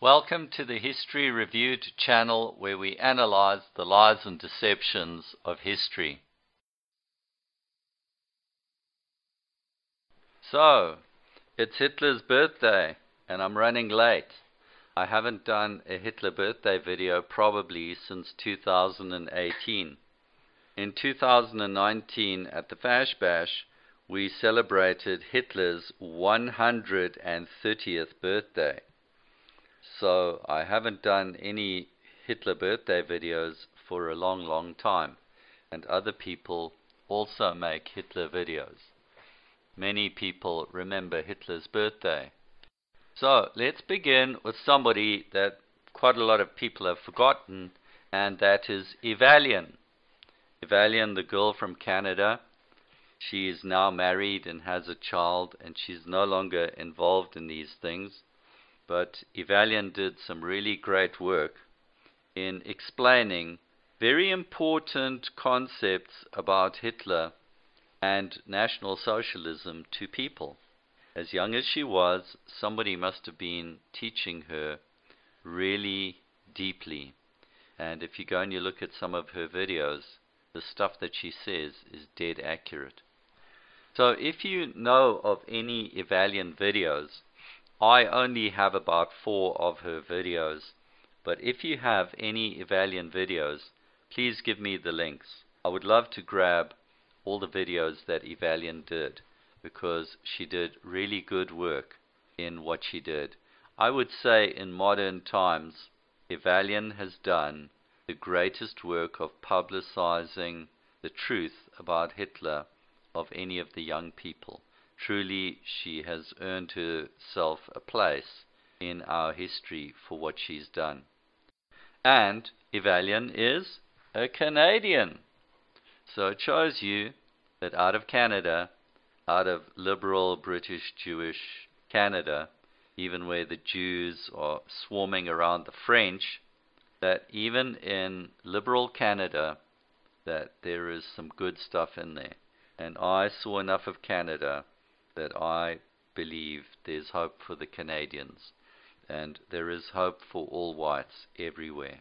Welcome to the History Reviewed channel, where we analyze the lies and deceptions of history. So, it's Hitler's birthday and I'm running late. I haven't done a Hitler birthday video probably since 2018. In 2019 at the Fash Bash, we celebrated Hitler's 130th birthday. So I haven't done any Hitler birthday videos for a long time, and other people also make Hitler videos. Many people remember Hitler's birthday. So let's begin with somebody that quite a lot of people have forgotten, and that is Evalian. Evalian, the girl from Canada. She is now married and has a child, and she's no longer involved in these things. But Evalian did some really great work in explaining very important concepts about Hitler and National Socialism to people. As young as she was, somebody must have been teaching her really deeply. And if you go and you look at some of her videos, the stuff that she says is dead accurate. So if you know of any Evalian videos, I only have about 4 of her videos, but if you have any Evalian videos, please give me the links. I would love to grab all the videos that Evalian did, because she did really good work in what she did. I would say in modern times, Evalian has done the greatest work of publicizing the truth about Hitler of any of the young people. Truly, she has earned herself a place in our history for what she's done. And Evalian is a Canadian. So it shows you that out of Canada, out of liberal British Jewish Canada, even where the Jews are swarming around the French, that even in liberal Canada, that there is some good stuff in there. And I saw enough of Canada that I believe there's hope for the Canadians, and there is hope for all whites everywhere.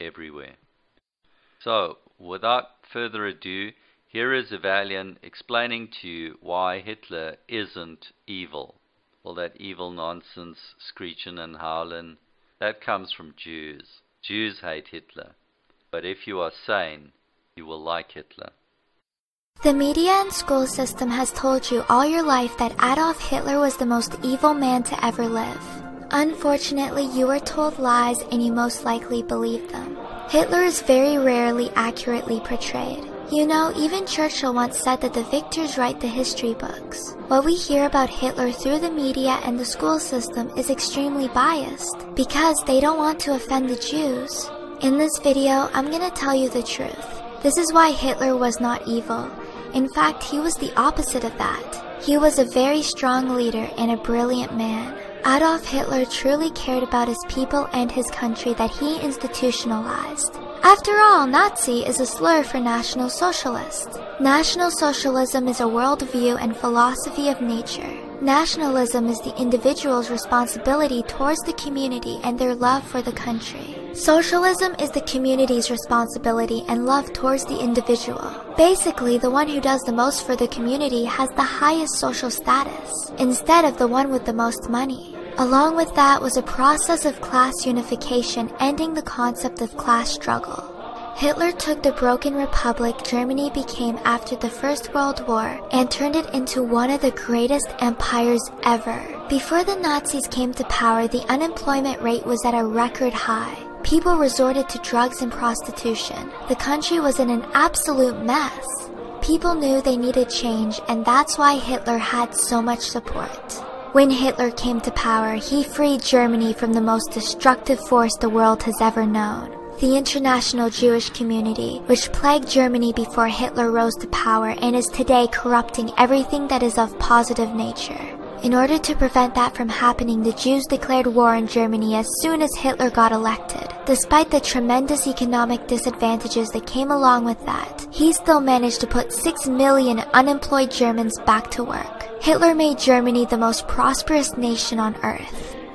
So, without further ado, here is Evalian explaining to you why Hitler isn't evil. All that evil nonsense, screeching and howling, that comes from Jews. Jews hate Hitler. But if you are sane, you will like Hitler. The media and school system has told you all your life that Adolf Hitler was the most evil man to ever live. Unfortunately, you were told lies and you most likely believed them. Hitler is very rarely accurately portrayed. You know, even Churchill once said that the victors write the history books. What we hear about Hitler through the media and the school system is extremely biased, because they don't want to offend the Jews. In this video, I'm gonna tell you the truth. This is why Hitler was not evil. In fact, he was the opposite of that. He was a very strong leader and a brilliant man. Adolf Hitler truly cared about his people and his country that he institutionalized. After all, Nazi is a slur for National Socialist. National Socialism is a worldview and philosophy of nature. Nationalism is the individual's responsibility towards the community and their love for the country. Socialism is the community's responsibility and love towards the individual. Basically, the one who does the most for the community has the highest social status, instead of the one with the most money. Along with that was a process of class unification, ending the concept of class struggle. Hitler took the broken republic Germany became after the First World War and turned it into one of the greatest empires ever. Before the Nazis came to power, the unemployment rate was at a record high. People resorted to drugs and prostitution. The country was in an absolute mess. People knew they needed change, and that's why Hitler had so much support. When Hitler came to power, he freed Germany from the most destructive force the world has ever known. The international Jewish community, which plagued Germany before Hitler rose to power and is today corrupting everything that is of positive nature. In order to prevent that from happening, the Jews declared war on Germany as soon as Hitler got elected. Despite the tremendous economic disadvantages that came along with that, he still managed to put 6 million unemployed Germans back to work. Hitler made Germany the most prosperous nation on earth.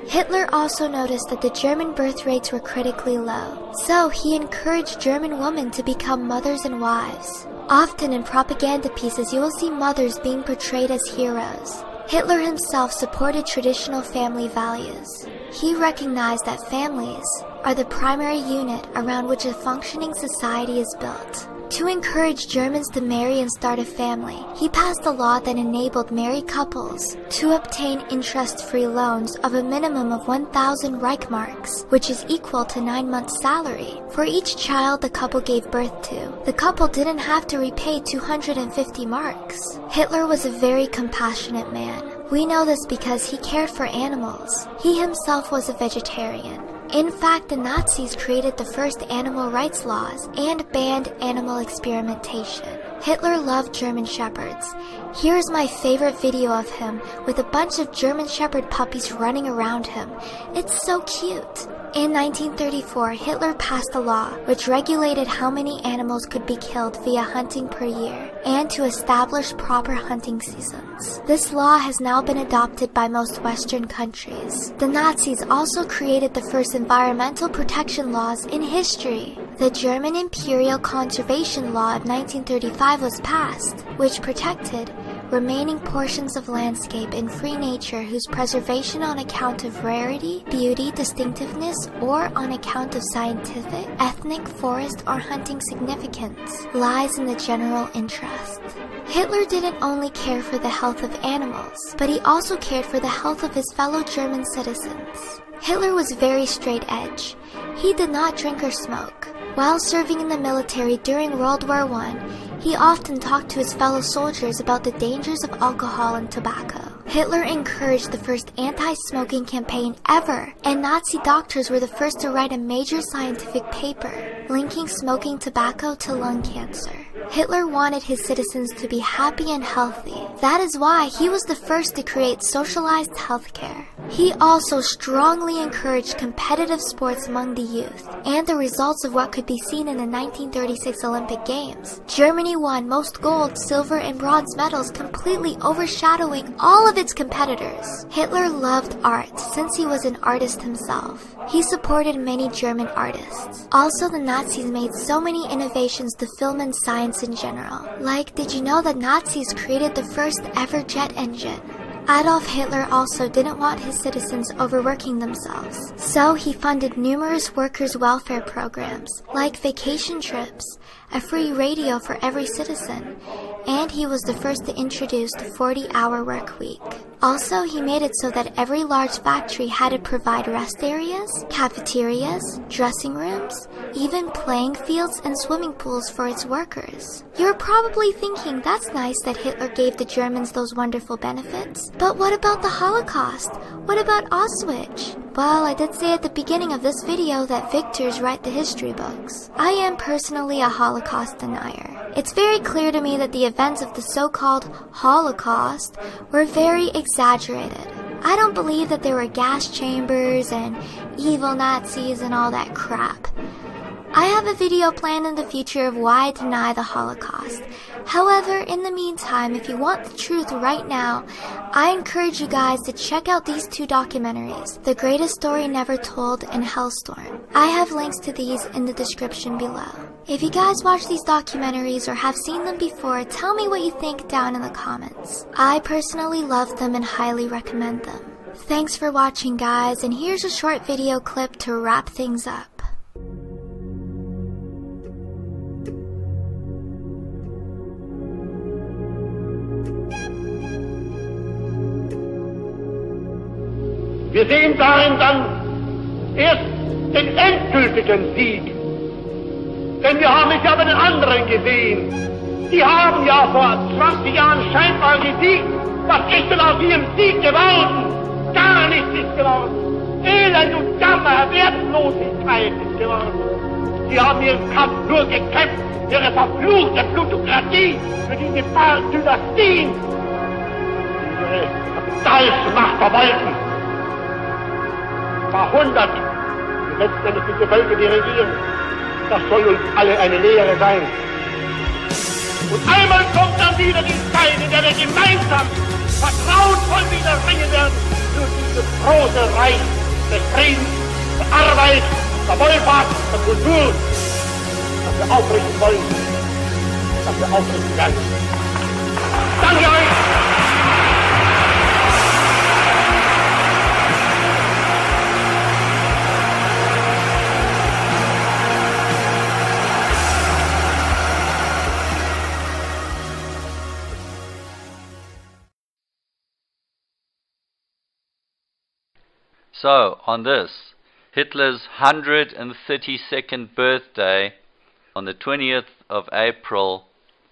Hitler also noticed that the German birth rates were critically low, so he encouraged German women to become mothers and wives. Often in propaganda pieces, you will see mothers being portrayed as heroes. Hitler himself supported traditional family values. He recognized that families are the primary unit around which a functioning society is built. To encourage Germans to marry and start a family, he passed a law that enabled married couples to obtain interest-free loans of a minimum of 1,000 Reichmarks, which is equal to 9 months' salary, for each child the couple gave birth to. The couple didn't have to repay 250 marks. Hitler was a very compassionate man. We know this because he cared for animals. He himself was a vegetarian. In fact, the Nazis created the first animal rights laws and banned animal experimentation. Hitler loved German Shepherds. Here's my favorite video of him with a bunch of German Shepherd puppies running around him. It's so cute. In 1934, Hitler passed a law which regulated how many animals could be killed via hunting per year and to establish proper hunting seasons. This law has now been adopted by most Western countries. The Nazis also created the first environmental protection laws in history. The German Imperial Conservation Law of 1935 was passed, which protected remaining portions of landscape in free nature whose preservation on account of rarity, beauty, distinctiveness, or on account of scientific, ethnic, forest, or hunting significance lies in the general interest. Hitler didn't only care for the health of animals, but he also cared for the health of his fellow German citizens. Hitler was very straight edge. He did not drink or smoke. While serving in the military during World War I, he often talked to his fellow soldiers about the dangers of alcohol and tobacco. Hitler encouraged the first anti-smoking campaign ever, and Nazi doctors were the first to write a major scientific paper linking smoking tobacco to lung cancer. Hitler wanted his citizens to be happy and healthy. That is why he was the first to create socialized healthcare. He also strongly encouraged competitive sports among the youth, and the results of what could be seen in the 1936 Olympic Games. Germany won most gold, silver, and bronze medals, completely overshadowing all of its competitors. Hitler loved art since he was an artist himself. He supported many German artists. Also, the Nazis made so many innovations to film and science in general. Like, did you know that Nazis created the first ever jet engine? Adolf Hitler also didn't want his citizens overworking themselves, so he funded numerous workers' welfare programs, like vacation trips, a free radio for every citizen, and he was the first to introduce the 40-hour work week. Also, he made it so that every large factory had to provide rest areas, cafeterias, dressing rooms, even playing fields and swimming pools for its workers. You're probably thinking that's nice that Hitler gave the Germans those wonderful benefits, but what about the Holocaust? What about Auschwitz? Well, I did say at the beginning of this video that victors write the history books. I am personally a Holocaust denier. It's very clear to me that the events of the so-called Holocaust were very exaggerated. I don't believe that there were gas chambers and evil Nazis and all that crap. I have a video planned in the future of why I deny the Holocaust. However, in the meantime, if you want the truth right now, I encourage you guys to check out these two documentaries, The Greatest Story Never Told and Hellstorm. I have links to these in the description below. If you guys watch these documentaries or have seen them before, tell me what you think down in the comments. I personally love them and highly recommend them. Thanks for watching, guys, and here's a short video clip to wrap things up. Wir sehen darin dann erst den endgültigen Sieg. Denn wir haben es ja bei den anderen gesehen. Die haben ja vor 20 Jahren scheinbar gesiegt. Was ist denn aus ihrem Sieg geworden? Gar nichts ist geworden. Elend und Jammer, Wertlosigkeit ist geworden. Sie haben ihren Kampf nur gekämpft, ihre verfluchte Plutokratie für diese paar Dynastien. Ihre Kapitalsmacht verwalten. Jahrhundert, letztendlich diese Völker, die regieren, das soll uns alle eine Lehre sein. Und einmal kommt dann wieder die Zeit, in der wir gemeinsam vertrauensvoll wieder ringen werden. das große Reich des Friedens, der Arbeit, der Wohlfahrt, der Kultur, das wir aufrichten wollen, das wir aufrichten werden. Danke euch! So, on this, Hitler's 132nd birthday, on the 20th of April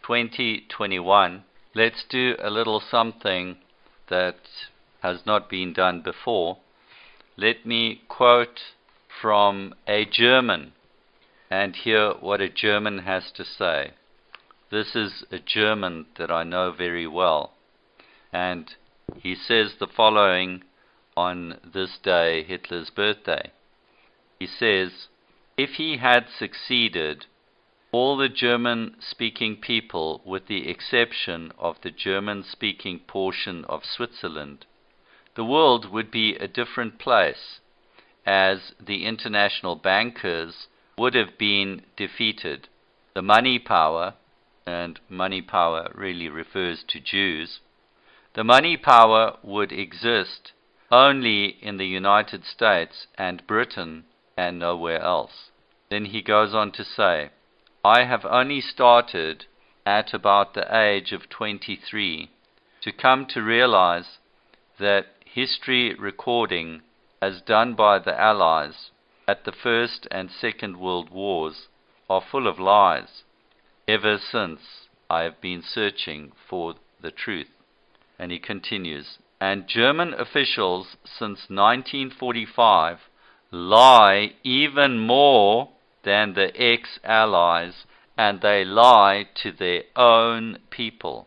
2021, let's do a little something that has not been done before. Let me quote from a German and hear what a German has to say. This is a German that I know very well, and he says the following on this day, Hitler's birthday. He says, if he had succeeded, all the German-speaking people, with the exception of the German-speaking portion of Switzerland, the world would be a different place, as the international bankers would have been defeated. The money power, and money power really refers to Jews, the money power would exist only in the United States and Britain and nowhere else. Then he goes on to say, I have only started at about the age of 23 to come to realize that history recording as done by the Allies at the First and Second World Wars are full of lies. Ever since I have been searching for the truth. And he continues, and German officials since 1945 lie even more than the ex-Allies, and they lie to their own people.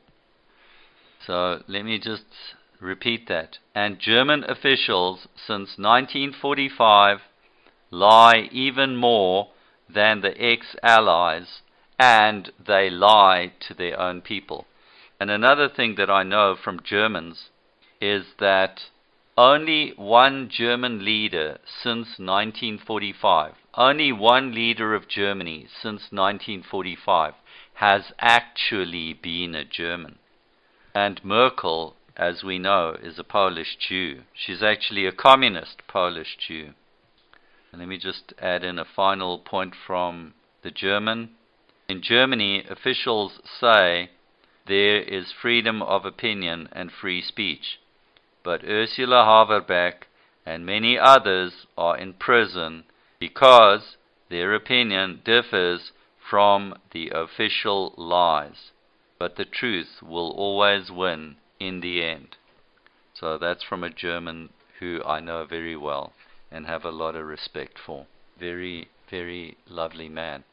So let me just repeat that. And German officials since 1945 lie even more than the ex-Allies, and they lie to their own people. And another thing that I know from Germans is that only one German leader since 1945, only one leader of Germany since 1945 has actually been a German. And Merkel, as we know, is a Polish Jew. She's actually a communist Polish Jew. And let me just add in a final point from the German. In Germany, officials say there is freedom of opinion and free speech. But Ursula Haverbeck and many others are in prison because their opinion differs from the official lies. But the truth will always win in the end. So that's from a German who I know very well and have a lot of respect for. Very, very lovely man.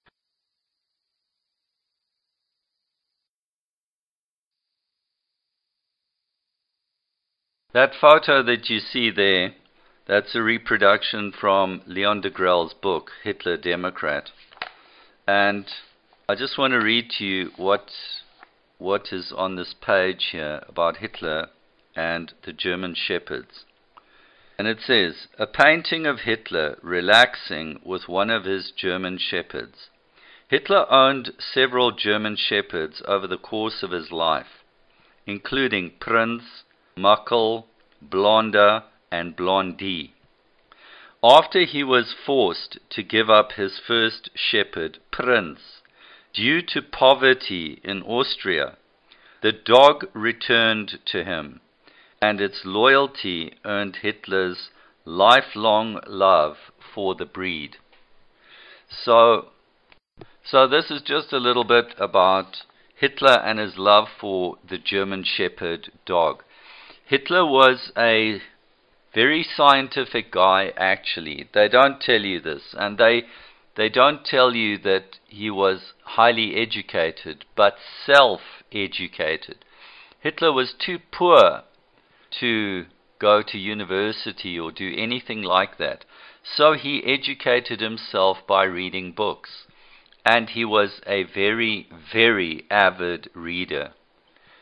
That photo that you see there, that's a reproduction from Leon Degrelle's book, Hitler Democrat. And I just want to read to you what is on this page here about Hitler and the German shepherds. And it says, a painting of Hitler relaxing with one of his German shepherds. Hitler owned several German shepherds over the course of his life, including Prinz, Muckle, Blonder, and Blondie. After he was forced to give up his first shepherd, Prinz, due to poverty in Austria, the dog returned to him, and its loyalty earned Hitler's lifelong love for the breed. So this is just a little bit about Hitler and his love for the German Shepherd dog. Hitler was a very scientific guy, actually. They don't tell you this, and they don't tell you that he was highly educated, but self-educated. Hitler was too poor to go to university or do anything like that. So he educated himself by reading books. And he was a very, very avid reader.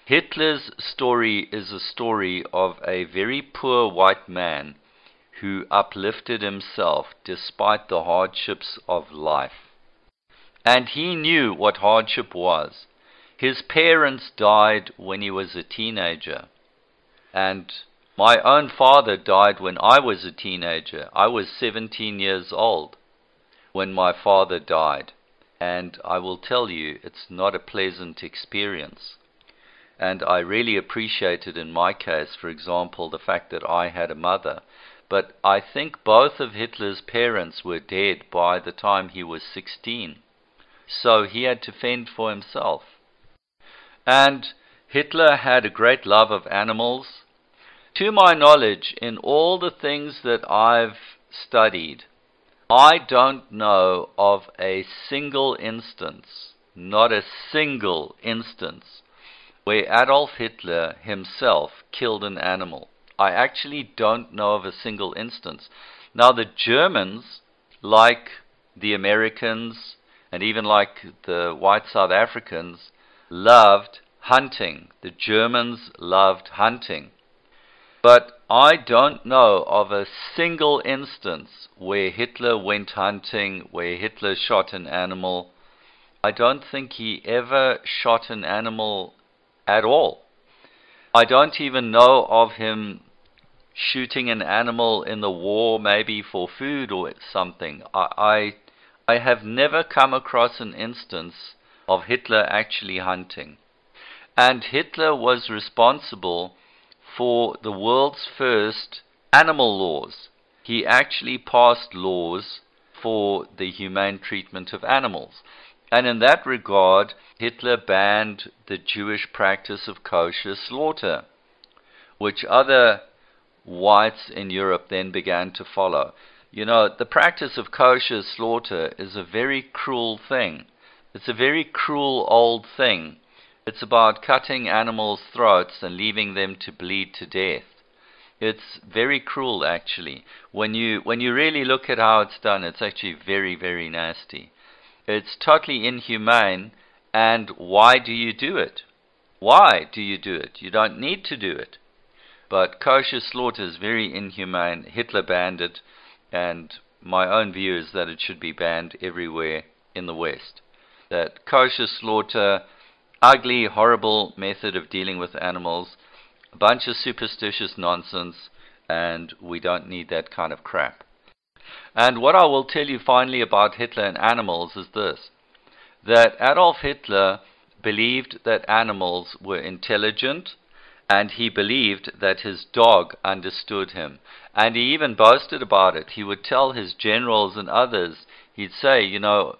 Hitler's story is a story of a very poor white man who uplifted himself despite the hardships of life. And he knew what hardship was. His parents died when he was a teenager. And my own father died when I was a teenager. I was 17 years old when my father died. And I will tell you, it's not a pleasant experience. And I really appreciated in my case, for example, the fact that I had a mother. But I think both of Hitler's parents were dead by the time he was 16. So he had to fend for himself. And Hitler had a great love of animals. To my knowledge, in all the things that I've studied, I don't know of a single instance, not a single instance, where Adolf Hitler himself killed an animal. I actually don't know of a single instance. Now the Germans, like the Americans, and even like the white South Africans, loved hunting. The Germans loved hunting. But I don't know of a single instance where Hitler went hunting, where Hitler shot an animal. I don't think he ever shot an animal at all. I don't even know of him shooting an animal in the war, maybe for food or something. I have never come across an instance of Hitler actually hunting. And Hitler was responsible for the world's first animal laws. He actually passed laws for the humane treatment of animals. And in that regard, Hitler banned the Jewish practice of kosher slaughter, which other whites in Europe then began to follow. You know, the practice of kosher slaughter is a very cruel thing. It's a very cruel old thing. It's about cutting animals' throats and leaving them to bleed to death. It's very cruel, actually. When you really look at how it's done, it's actually very, very nasty. It's totally inhumane, and why do you do it? Why do you do it? You don't need to do it. But kosher slaughter is very inhumane. Hitler banned it, and my own view is that it should be banned everywhere in the West. That kosher slaughter, ugly, horrible method of dealing with animals, a bunch of superstitious nonsense, and we don't need that kind of crap. And what I will tell you finally about Hitler and animals is this, that Adolf Hitler believed that animals were intelligent, and he believed that his dog understood him. And he even boasted about it. He would tell his generals and others, he'd say, you know,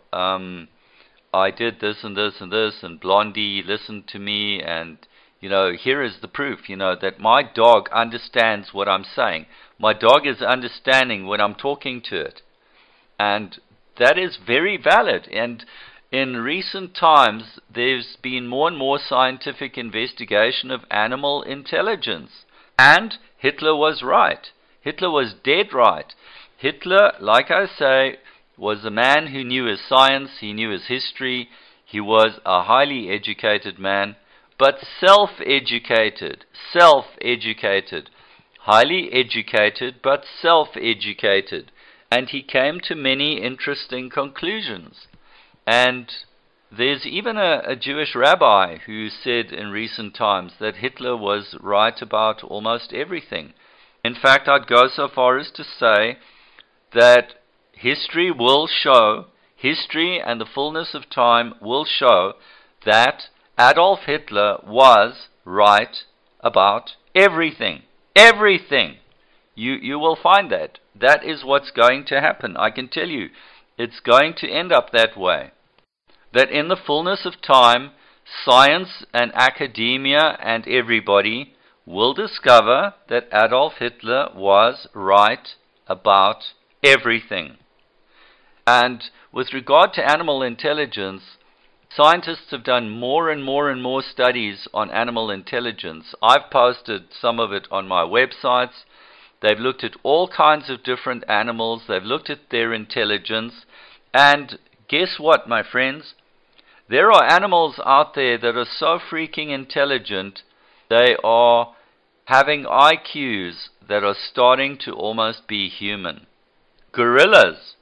I did this and this and this, and Blondie listened to me, and, you know, here is the proof, you know, that my dog understands what I'm saying. My dog is understanding when I'm talking to it. And that is very valid. And in recent times, there's been more and more scientific investigation of animal intelligence. And Hitler was right. Hitler was dead right. Hitler, like I say, was a man who knew his science, he knew his history, he was a highly educated man, but self-educated, highly educated, but self-educated. And he came to many interesting conclusions. And there's even a Jewish rabbi who said in recent times that Hitler was right about almost everything. In fact, I'd go so far as to say that history will show, history and the fullness of time will show that Adolf Hitler was right about everything. Everything. You will find that. That is what's going to happen. I can tell you, it's going to end up that way. That in the fullness of time, science and academia and everybody will discover that Adolf Hitler was right about everything. And with regard to animal intelligence, scientists have done more and more studies on animal intelligence. I've posted some of it on my websites. They've looked at all kinds of different animals. They've looked at their intelligence. And guess what, my friends? There are animals out there that are so freaking intelligent, they are having IQs that are starting to almost be human. Gorillas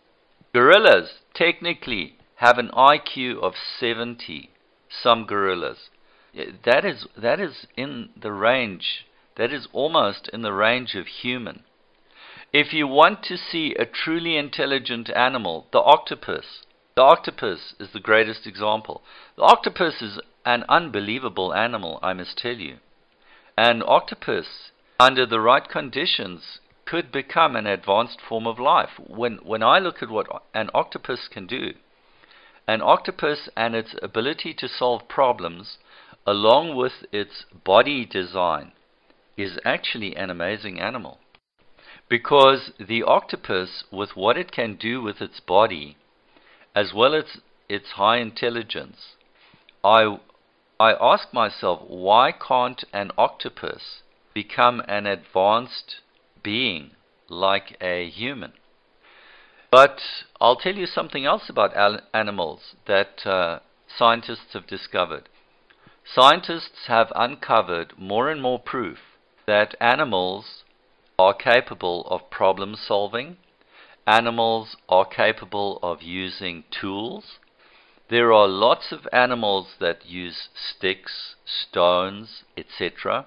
technically have an IQ of 70. Some gorillas. That is in the range. That is almost in the range of human. If you want to see a truly intelligent animal, the octopus. The octopus is the greatest example. The octopus is an unbelievable animal, I must tell you. An octopus, under the right conditions, could become an advanced form of life. When I look at what an octopus can do, an octopus and its ability to solve problems, along with its body design, is actually an amazing animal. Because the octopus, with what it can do with its body, as well as its high intelligence, I ask myself, why can't an octopus become an advanced being like a human? But I'll tell you something else about animals that scientists have discovered. Scientists have uncovered more and more proof that animals are capable of problem solving. Animals are capable of using tools. There are lots of animals that use sticks, stones, etc.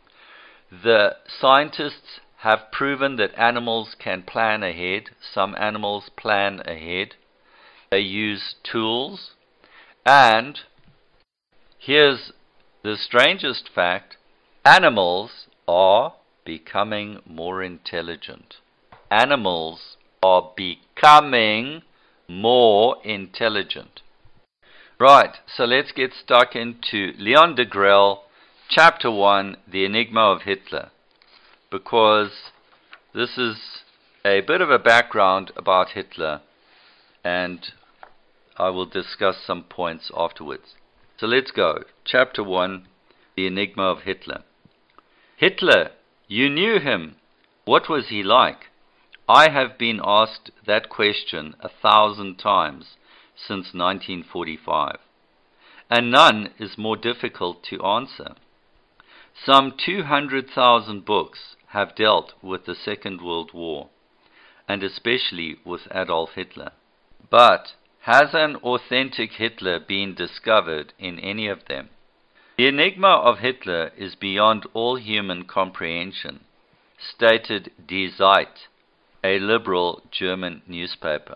The scientists have proven that animals can plan ahead. Some animals plan ahead. They use tools. And here's the strangest fact: animals are becoming more intelligent. Animals are becoming more intelligent. Right, so let's get stuck into Leon Degrelle, Chapter 1, The Enigma of Hitler, because this is a bit of a background about Hitler, and I will discuss some points afterwards. So let's go. Chapter 1, The Enigma of Hitler. Hitler, you knew him. What was he like? I have been asked that question 1,000 times since 1945, and none is more difficult to answer. Some 200,000 books have dealt with the Second World War, and especially with Adolf Hitler. But has an authentic Hitler been discovered in any of them? The enigma of Hitler is beyond all human comprehension, stated Die Zeit, a liberal German newspaper.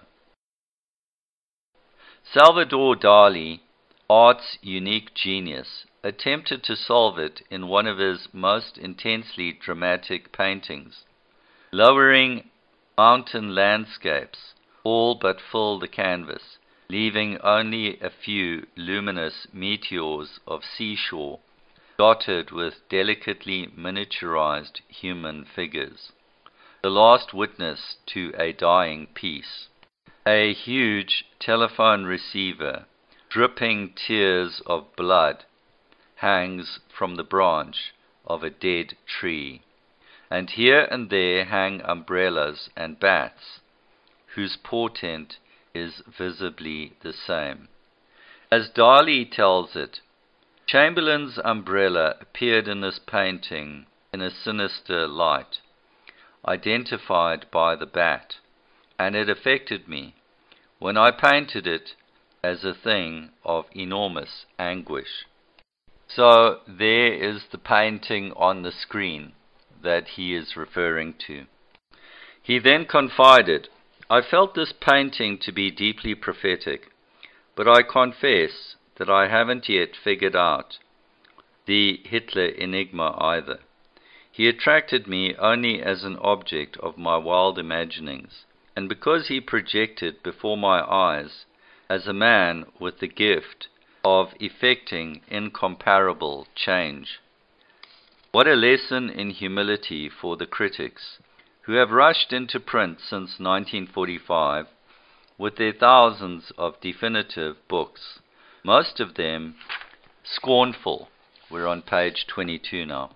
Salvador Dali, art's unique genius, attempted to solve it in one of his most intensely dramatic paintings. Lowering mountain landscapes all but fill the canvas, leaving only a few luminous meteors of seashore dotted with delicately miniaturized human figures. The last witness to a dying peace. A huge telephone receiver, dripping tears of blood, hangs from the branch of a dead tree, and here and there hang umbrellas and bats, whose portent is visibly the same. As Dali tells it, Chamberlain's umbrella appeared in this painting in a sinister light, identified by the bat, and it affected me when I painted it as a thing of enormous anguish. So there is the painting on the screen that he is referring to. He then confided, I felt this painting to be deeply prophetic, but I confess that I haven't yet figured out the Hitler enigma either. He attracted me only as an object of my wild imaginings, and because he projected before my eyes as a man with the gift of effecting incomparable change. What a lesson in humility for the critics, who have rushed into print since 1945 with their thousands of definitive books, most of them scornful. We're on page 22 now.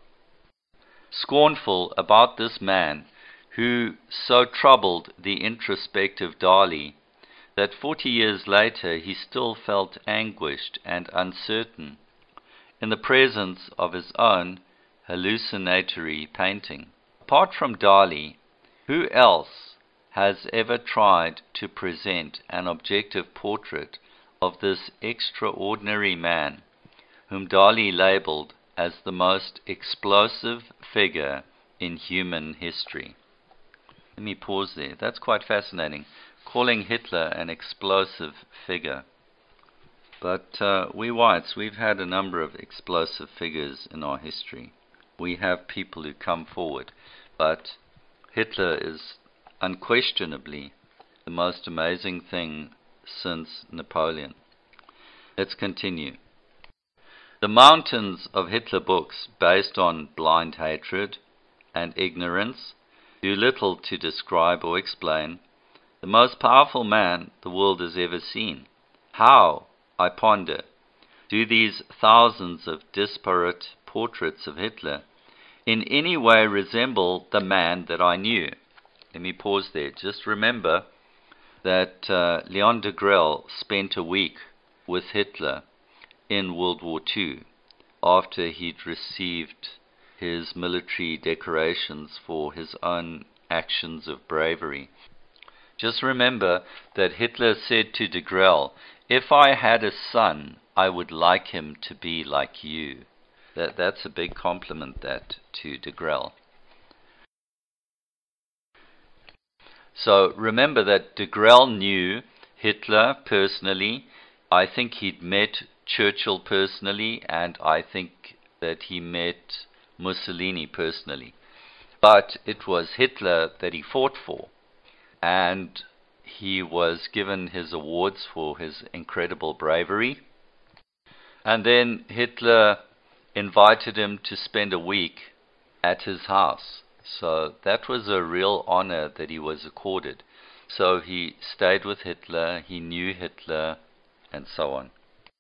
Scornful about this man who so troubled the introspective Dali that 40 years later he still felt anguished and uncertain in the presence of his own hallucinatory painting. Apart from Dali, who else has ever tried to present an objective portrait of this extraordinary man, whom Dali labeled as the most explosive figure in human history? Let me pause there. That's quite fascinating, calling Hitler an explosive figure. But we whites, we've had a number of explosive figures in our history. We have people who come forward, but Hitler is unquestionably the most amazing thing since Napoleon. Let's continue. The mountains of Hitler books, based on blind hatred and ignorance, do little to describe or explain the most powerful man the world has ever seen. How, I ponder, do these thousands of disparate portraits of Hitler in any way resemble the man that I knew? Let me pause there. Just remember that Leon Degrelle spent a week with Hitler in World War II after he'd received his military decorations for his own actions of bravery. Just remember that Hitler said to Degrelle, "If I had a son, I would like him to be like you." That's a big compliment, that, to Degrelle. So remember that Degrelle knew Hitler personally. I think he'd met Churchill personally, and I think that he met Mussolini personally. But it was Hitler that he fought for, and he was given his awards for his incredible bravery. And then Hitler invited him to spend a week at his house. So that was a real honor that he was accorded. So he stayed with Hitler, he knew Hitler, and so on.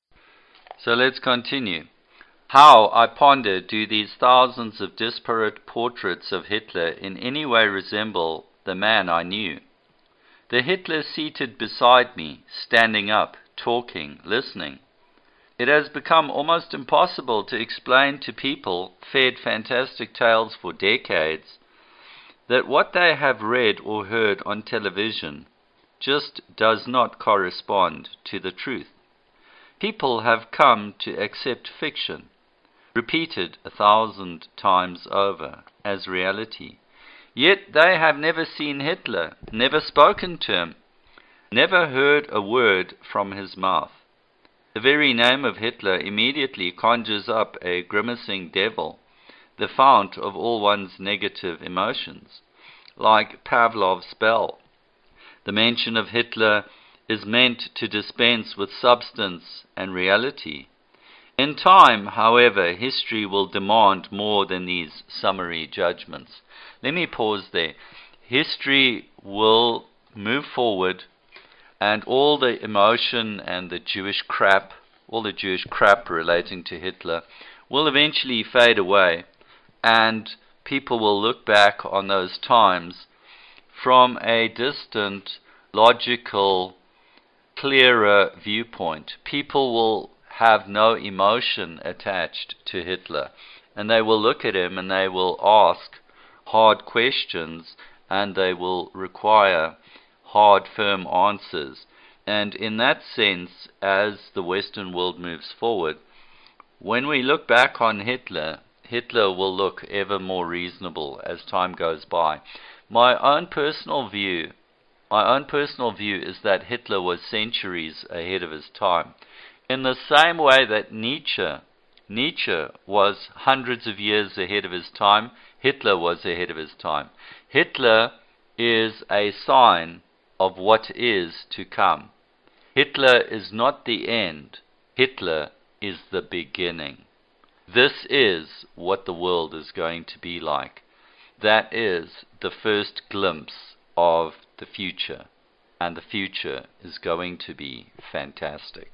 So let's continue. How, I ponder, do these thousands of disparate portraits of Hitler in any way resemble the man I knew? The Hitler seated beside me, standing up, talking, listening. It has become almost impossible to explain to people, fed fantastic tales for decades, that what they have read or heard on television just does not correspond to the truth. People have come to accept fiction, repeated 1,000 times over, as reality. Yet they have never seen Hitler, never spoken to him, never heard a word from his mouth. The very name of Hitler immediately conjures up a grimacing devil, the fount of all one's negative emotions, like Pavlov's bell. The mention of Hitler is meant to dispense with substance and reality. In time, however, history will demand more than these summary judgments. Let me pause there. History will move forward, and all the emotion and the Jewish crap, all the Jewish crap relating to Hitler, will eventually fade away, and people will look back on those times from a distant, logical, clearer viewpoint. People will have no emotion attached to Hitler, and they will look at him and they will ask hard questions, and they will require hard, firm answers. And in that sense, as the Western world moves forward, when we look back on Hitler, Hitler will look ever more reasonable as time goes by. My own personal view is that Hitler was centuries ahead of his time. In the same way that Nietzsche was hundreds of years ahead of his time, Hitler was ahead of his time. Hitler is a sign of what is to come. Hitler is not the end. Hitler is the beginning. This is what the world is going to be like. That is the first glimpse of the future, and the future is going to be fantastic.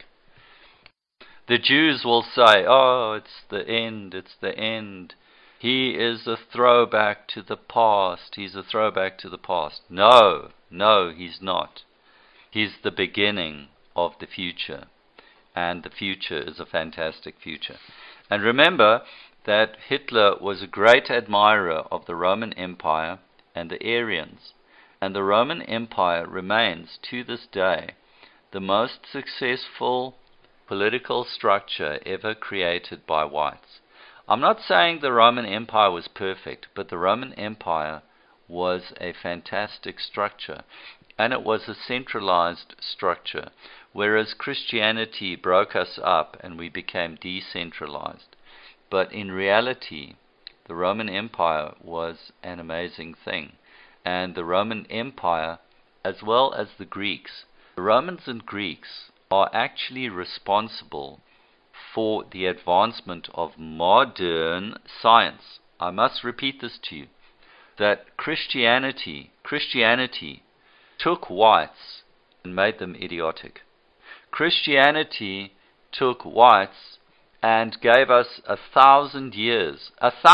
The Jews will say, "Oh, it's the end, it's the end. He is a throwback to the past. He's a throwback to the past." No, he's not. He's the beginning of the future, and the future is a fantastic future. And remember that Hitler was a great admirer of the Roman Empire and the Aryans, and the Roman Empire remains to this day the most successful political structure ever created by whites. I'm not saying the Roman Empire was perfect, but the Roman Empire was a fantastic structure, and it was a centralized structure, whereas Christianity broke us up and we became decentralized. But in reality, the Roman Empire was an amazing thing, and the Roman Empire, as well as the Greeks, the Romans and Greeks are actually responsible for the advancement of modern science. I must repeat this to you, that Christianity took whites and made them idiotic. Christianity took whites and gave us 1,000 years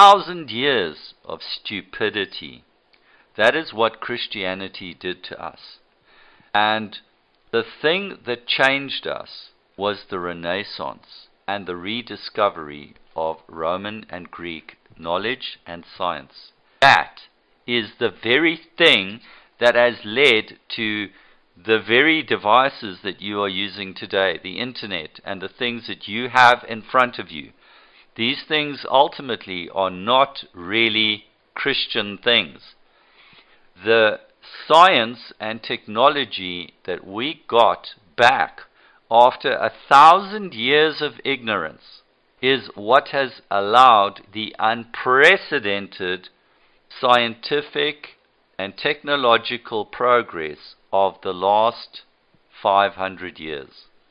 of stupidity. That is what Christianity did to us. And the thing that changed us was the Renaissance and the rediscovery of Roman and Greek knowledge and science. That is the very thing that has led to the very devices that you are using today, the internet and the things that you have in front of you. These things ultimately are not really Christian things. The science and technology that we got back after 1,000 years of ignorance is what has allowed the unprecedented scientific and technological progress of the last 500 years.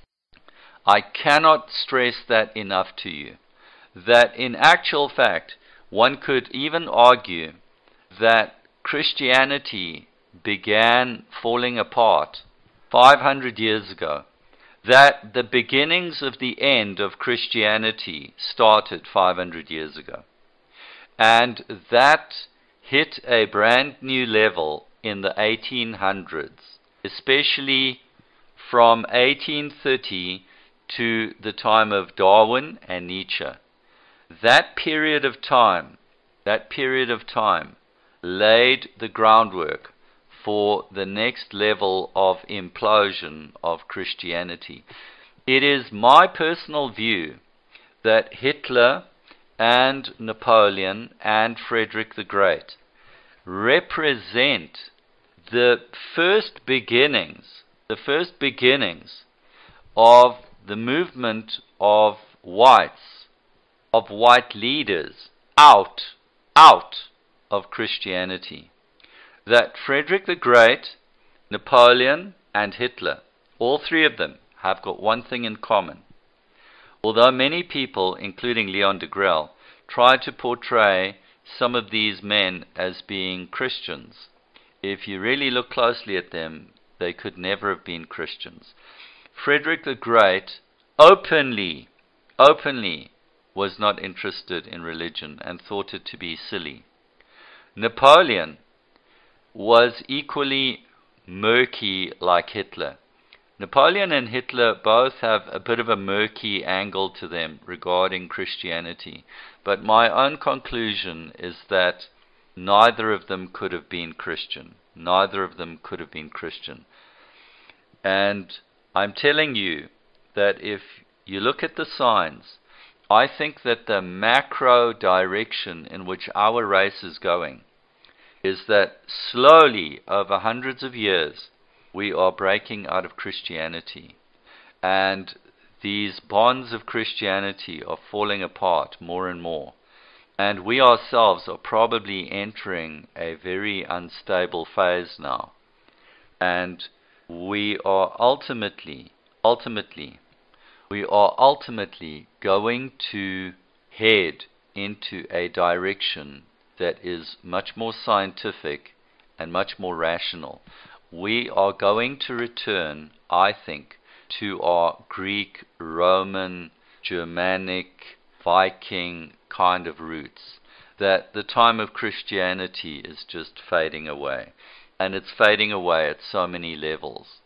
I cannot stress that enough to you, that in actual fact, one could even argue that Christianity began falling apart 500 years ago, that the beginnings of the end of Christianity started 500 years ago, and that hit a brand new level in the 1800s, especially from 1830 to the time of Darwin and Nietzsche. That period of time laid the groundwork for the next level of implosion of Christianity. It is my personal view that Hitler and Napoleon and Frederick the Great represent the first beginnings of the movement of whites, of white leaders out of Christianity. That Frederick the Great, Napoleon, and Hitler, all three of them have got one thing in common. Although many people, including Leon Degrelle, try to portray some of these men as being Christians, if you really look closely at them, they could never have been Christians. Frederick the Great openly was not interested in religion and thought it to be silly. Napoleon was equally murky like Hitler. Napoleon and Hitler both have a bit of a murky angle to them regarding Christianity, but my own conclusion is that neither of them could have been Christian. And I'm telling you that if you look at the signs, I think that the macro direction in which our race is going is that slowly, over hundreds of years, we are breaking out of Christianity. And these bonds of Christianity are falling apart more and more. And we ourselves are probably entering a very unstable phase now. And we are ultimately going to head into a direction that is much more scientific and much more rational. We are going to return, I think, to our Greek, Roman, Germanic, Viking kind of roots. That the time of Christianity is just fading away. And it's fading away at so many levels.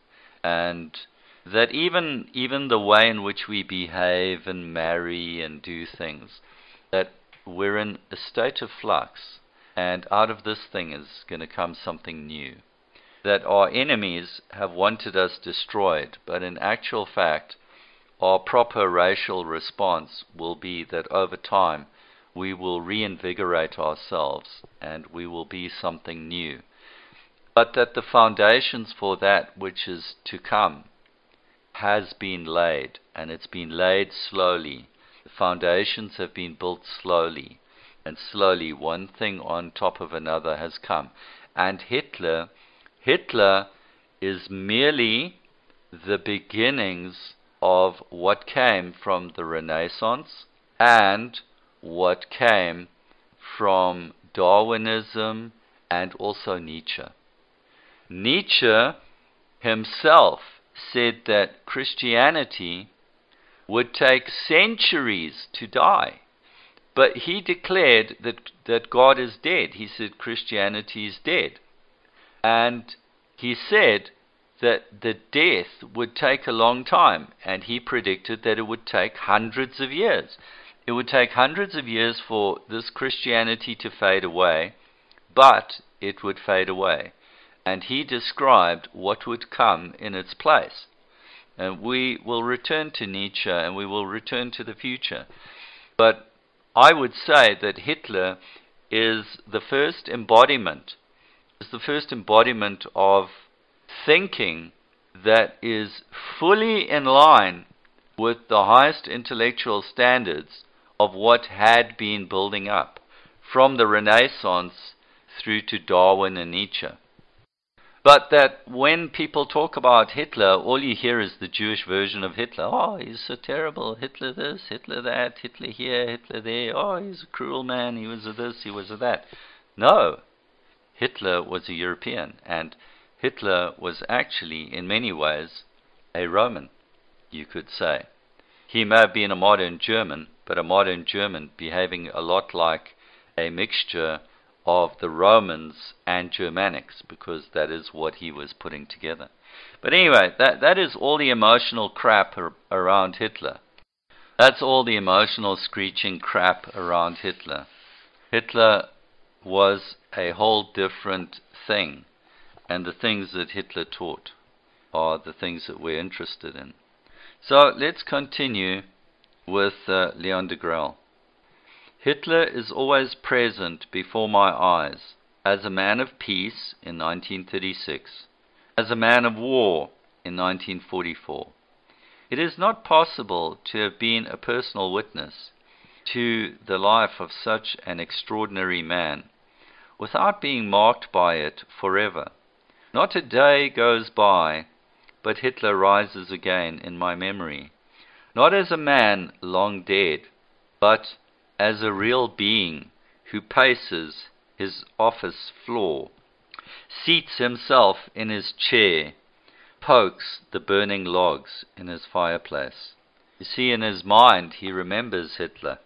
and that even the way in which we behave and marry and do things, that we're in a state of flux, and out of this thing is going to come something new. That our enemies have wanted us destroyed, but in actual fact, our proper racial response will be that over time we will reinvigorate ourselves and we will be something new. But that the foundations for that which is to come has been laid, and it's been laid slowly. The foundations have been built slowly, and slowly one thing on top of another has come. And Hitler is merely the beginnings of what came from the Renaissance and what came from Darwinism and also Nietzsche. Nietzsche himself said that Christianity would take centuries to die, but he declared that God is dead. He said Christianity is dead. And he said that the death would take a long time, and he predicted that it would take hundreds of years. It would take hundreds of years for this Christianity to fade away, but it would fade away. And he described what would come in its place. And we will return to Nietzsche, and we will return to the future. But I would say that Hitler is the first embodiment of thinking that is fully in line with the highest intellectual standards of what had been building up from the Renaissance through to Darwin and Nietzsche. But that when people talk about Hitler, all you hear is the Jewish version of Hitler. Oh, he's so terrible. Hitler this, Hitler that, Hitler here, Hitler there. Oh, he's a cruel man. He was a this, he was a that. No. Hitler was a European, and Hitler was actually, in many ways, a Roman, you could say. He may have been a modern German, but a modern German behaving a lot like a mixture of the Romans and Germanics, because that is what he was putting together. But anyway, that is all the emotional crap around Hitler. That's all the emotional screeching crap around Hitler. Hitler was a whole different thing, and the things that Hitler taught are the things that we're interested in. So let's continue with Leon Degrelle. Hitler is always present before my eyes as a man of peace in 1936, as a man of war in 1944. It is not possible to have been a personal witness to the life of such an extraordinary man without being marked by it forever. Not a day goes by but Hitler rises again in my memory, not as a man long dead, but as a real being who paces his office floor, seats himself in his chair, pokes the burning logs in his fireplace. You see, in his mind he remembers Hitler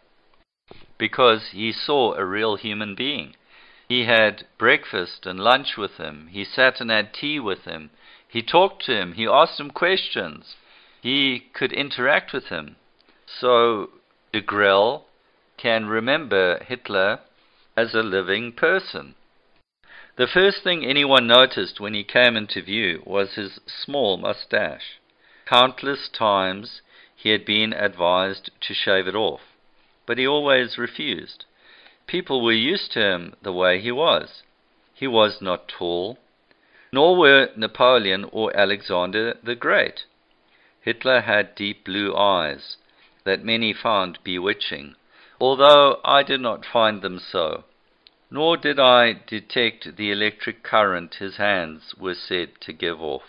because he saw a real human being. He had breakfast and lunch with him. He sat and had tea with him. He talked to him. He asked him questions. He could interact with him. So Degrelle can remember Hitler as a living person. The first thing anyone noticed when he came into view was his small mustache. Countless times he had been advised to shave it off, but he always refused. People were used to him the way he was. He was not tall, nor were Napoleon or Alexander the Great. Hitler had deep blue eyes that many found bewitching, although I did not find them so, nor did I detect the electric current his hands were said to give off.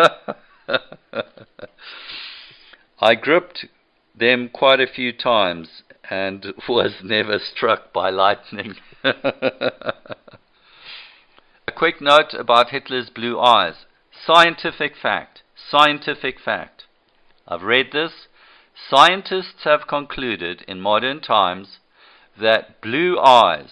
I gripped them quite a few times and was never struck by lightning. A quick note about Hitler's blue eyes. Scientific fact. Scientific fact. I've read this. Scientists have concluded in modern times that blue eyes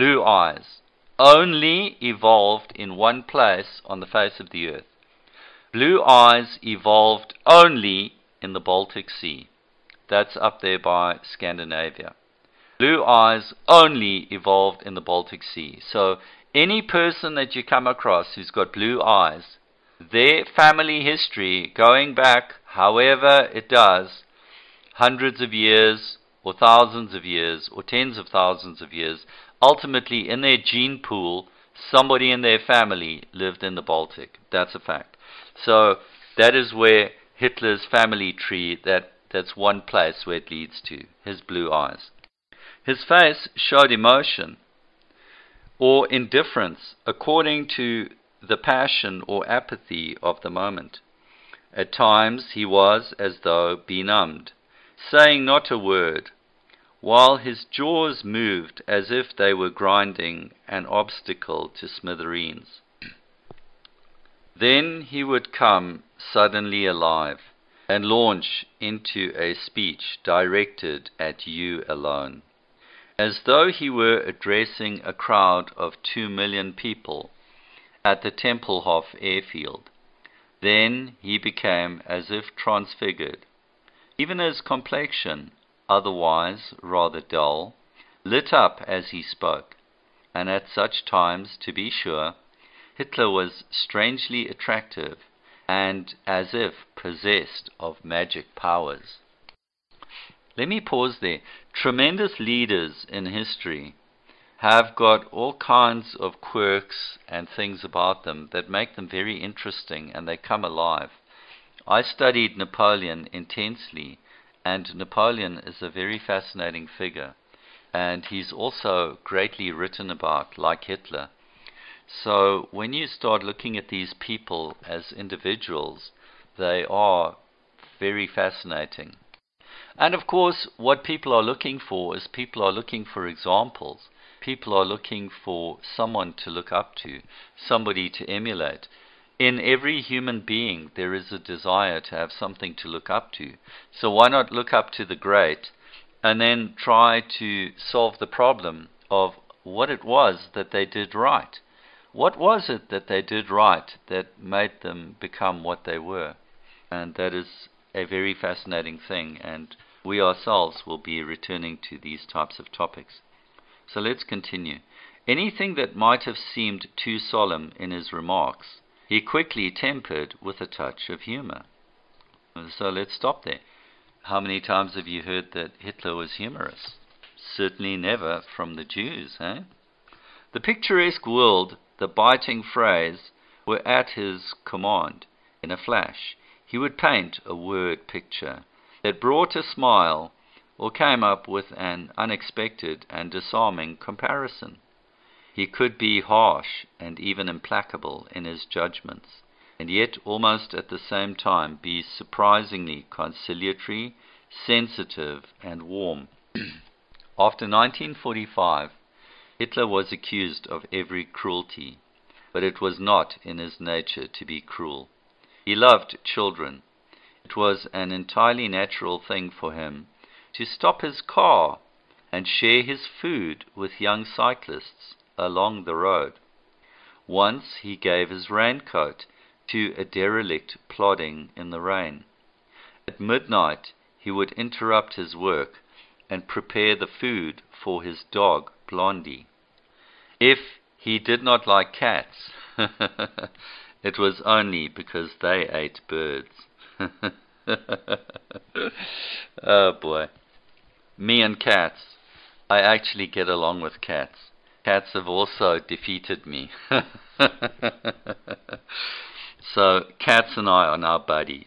only evolved in one place on the face of the earth. Blue eyes evolved only in the Baltic Sea. That's up there by Scandinavia. Blue eyes only evolved in the Baltic Sea. So any person that you come across who's got blue eyes, their family history going back however it does, hundreds of years or thousands of years or tens of thousands of years, ultimately in their gene pool, somebody in their family lived in the Baltic. That's a fact. So that is where Hitler's family tree, that's one place where it leads to, his blue eyes. His face showed emotion or indifference according to the passion or apathy of the moment. At times he was as though benumbed, saying not a word, while his jaws moved as if they were grinding an obstacle to smithereens. Then he would come suddenly alive and launch into a speech directed at you alone, as though he were addressing a crowd of 2 million people at the Tempelhof airfield. Then he became as if transfigured. Even his complexion, otherwise rather dull, lit up as he spoke, and at such times, to be sure, Hitler was strangely attractive and as if possessed of magic powers. Let me pause there. Tremendous leaders in history have got all kinds of quirks and things about them that make them very interesting, and they come alive. I studied Napoleon intensely, and Napoleon is a very fascinating figure, and he's also greatly written about, like Hitler. So when you start looking at these people as individuals, they are very fascinating. And of course, what people are looking for is people are looking for examples. People are looking for someone to look up to, somebody to emulate. In every human being, there is a desire to have something to look up to. So why not look up to the great and then try to solve the problem of what it was that they did right? What was it that they did right that made them become what they were? And that is a very fascinating thing, and we ourselves will be returning to these types of topics. So let's continue. Anything that might have seemed too solemn in his remarks, he quickly tempered with a touch of humor. So let's stop there. How many times have you heard that Hitler was humorous? Certainly never from the Jews, eh? The picturesque world, the biting phrase, were at his command. In a flash, he would paint a word picture that brought a smile or came up with an unexpected and disarming comparison. He could be harsh and even implacable in his judgments, and yet almost at the same time be surprisingly conciliatory, sensitive, and warm. After 1945, Hitler was accused of every cruelty, but it was not in his nature to be cruel. He loved children. It was an entirely natural thing for him to stop his car and share his food with young cyclists along the road. Once he gave his raincoat to a derelict plodding in the rain. At midnight he would interrupt his work and prepare the food for his dog Blondie. If he did not like cats, it was only because they ate birds. Oh boy. Me and cats. I actually get along with cats. Cats have also defeated me. So cats and I are now buddies.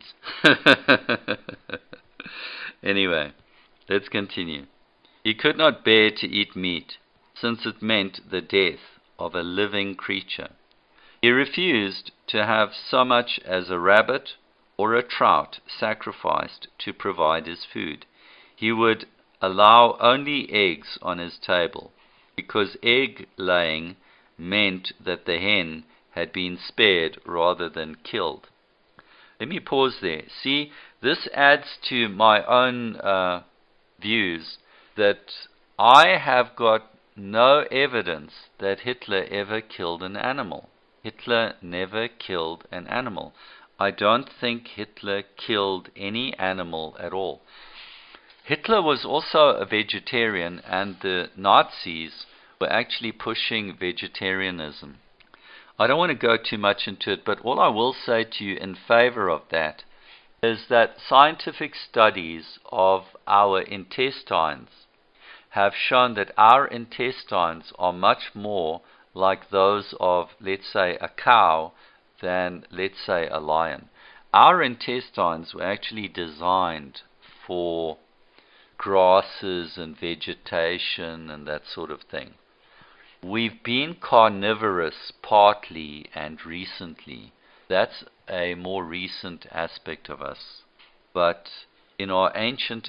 Anyway, let's continue. He could not bear to eat meat, since it meant the death of a living creature. He refused to have so much as a rabbit or a trout sacrificed to provide his food. He would allow only eggs on his table, because egg-laying meant that the hen had been spared rather than killed. Let me pause there. See, this adds to my own views that I have got no evidence that Hitler ever killed an animal. Hitler never killed an animal. I don't think Hitler killed any animal at all. Hitler was also a vegetarian, and the Nazis were actually pushing vegetarianism. I don't want to go too much into it, but all I will say to you in favor of that is that scientific studies of our intestines have shown that our intestines are much more like those of, let's say, a cow than, let's say, a lion. Our intestines were actually designed for grasses and vegetation and that sort of thing. We've been carnivorous partly and recently. That's a more recent aspect of us. But in our ancient,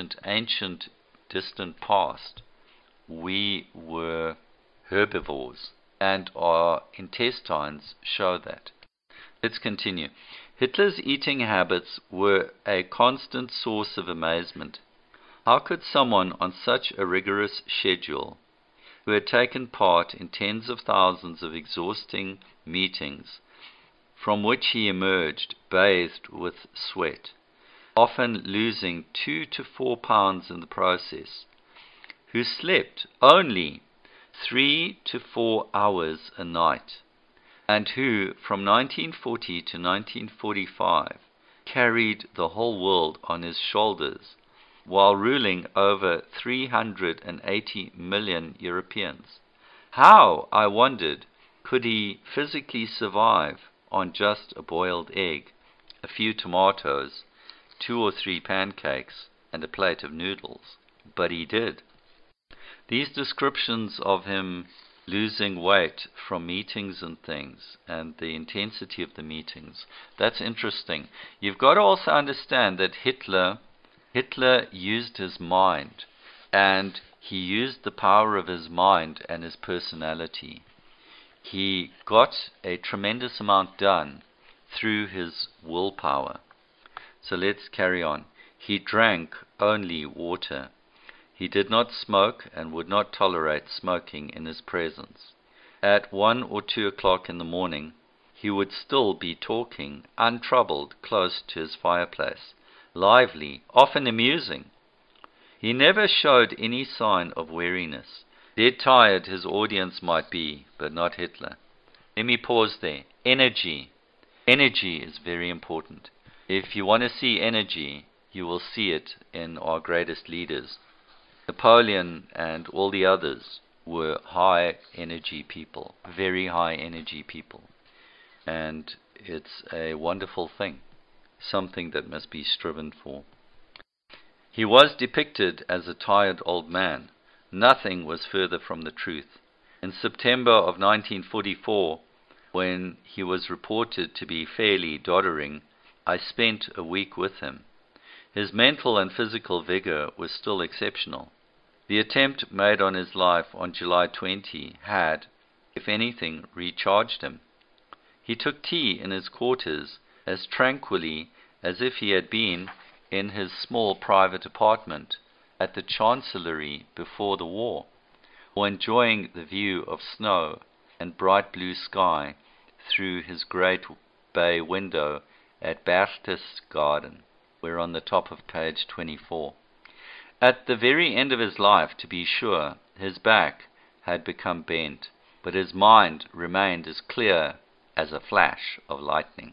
distant past, we were herbivores, and our intestines show that. Let's continue. Hitler's eating habits were a constant source of amazement. How could someone on such a rigorous schedule, who had taken part in tens of thousands of exhausting meetings, from which he emerged bathed with sweat, often losing 2 to 4 pounds in the process, who slept only 3 to 4 hours a night, and who from 1940 to 1945 carried the whole world on his shoulders, while ruling over 380 million Europeans. How, I wondered, could he physically survive on just a boiled egg, a few tomatoes, 2 or 3 pancakes, and a plate of noodles? But he did. These descriptions of him losing weight from meetings and things, and the intensity of the meetings, that's interesting. You've got to also understand that Hitler used his mind, and he used the power of his mind and his personality. He got a tremendous amount done through his willpower. So let's carry on. He drank only water. He did not smoke and would not tolerate smoking in his presence. At 1 or 2 o'clock in the morning, he would still be talking, untroubled, close to his fireplace, lively, often amusing. He never showed any sign of weariness. Dead tired his audience might be, but not Hitler. Let me pause there. Energy. Energy is very important. If you want to see energy, you will see it in our greatest leaders. Napoleon and all the others were high energy people, very high energy people. And it's a wonderful thing, something that must be striven for. He was depicted as a tired old man. Nothing was further from the truth. In September of 1944, when he was reported to be fairly doddering, I spent a week with him. His mental and physical vigor was still exceptional. The attempt made on his life on July 20 had, if anything, recharged him. He took tea in his quarters as tranquilly as if he had been in his small private apartment at the Chancellery before the war, or enjoying the view of snow and bright blue sky through his great bay window at Berchtesgaden. We're on the top of page 24. At the very end of his life, to be sure, his back had become bent, but his mind remained as clear as a flash of lightning.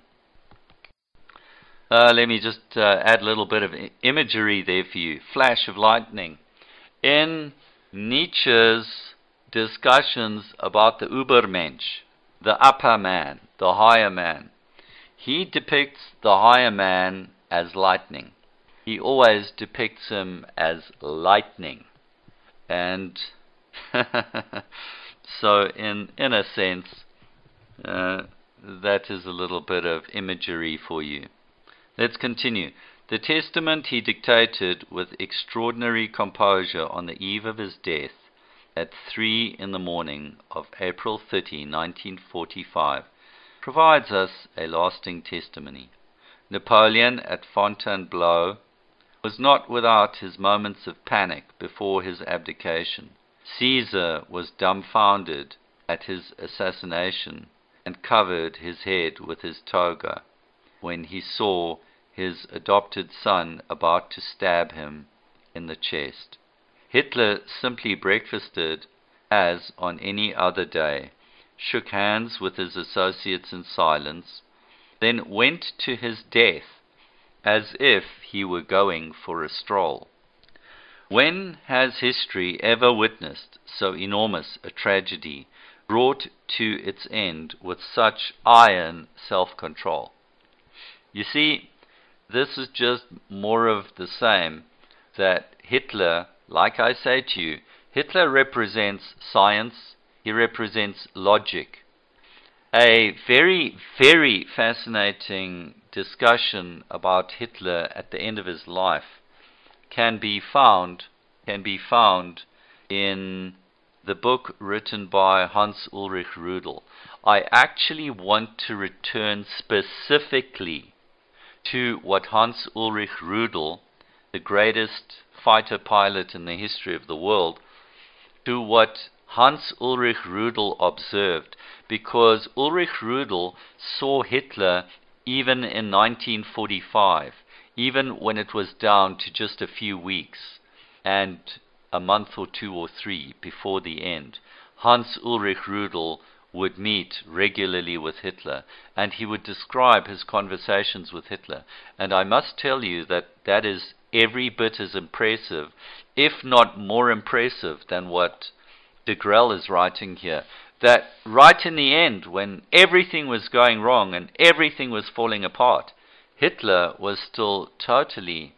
Let me just add a little bit of imagery there for you. Flash of lightning. In Nietzsche's discussions about the Übermensch, the upper man, the higher man, he depicts the higher man as lightning. He always depicts him as lightning. And so in a sense, that is a little bit of imagery for you. Let's continue. The testament he dictated with extraordinary composure on the eve of his death at 3 in the morning of April 30, 1945, provides us a lasting testimony. Napoleon at Fontainebleau was not without his moments of panic before his abdication. Caesar was dumbfounded at his assassination and covered his head with his toga. when he saw his adopted son about to stab him in the chest. Hitler simply breakfasted as on any other day, shook hands with his associates in silence, then went to his death as if he were going for a stroll. When has history ever witnessed so enormous a tragedy brought to its end with such iron self-control? You see, this is just more of the same, that Hitler, like I say to you, Hitler represents science, he represents logic. A very, very fascinating discussion about Hitler at the end of his life can be found in the book written by Hans Ulrich Rudel. I actually want to return specifically to what Hans Ulrich Rudel, the greatest fighter pilot in the history of the world, to what Hans Ulrich Rudel observed, because Ulrich Rudel saw Hitler even in 1945, even when it was down to just a few weeks and a month or 2 or 3 before the end. Hans Ulrich Rudel would meet regularly with Hitler, and he would describe his conversations with Hitler. And I must tell you that that is every bit as impressive, if not more impressive, than what de Grelle is writing here. That right in the end, when everything was going wrong and everything was falling apart, Hitler was still totally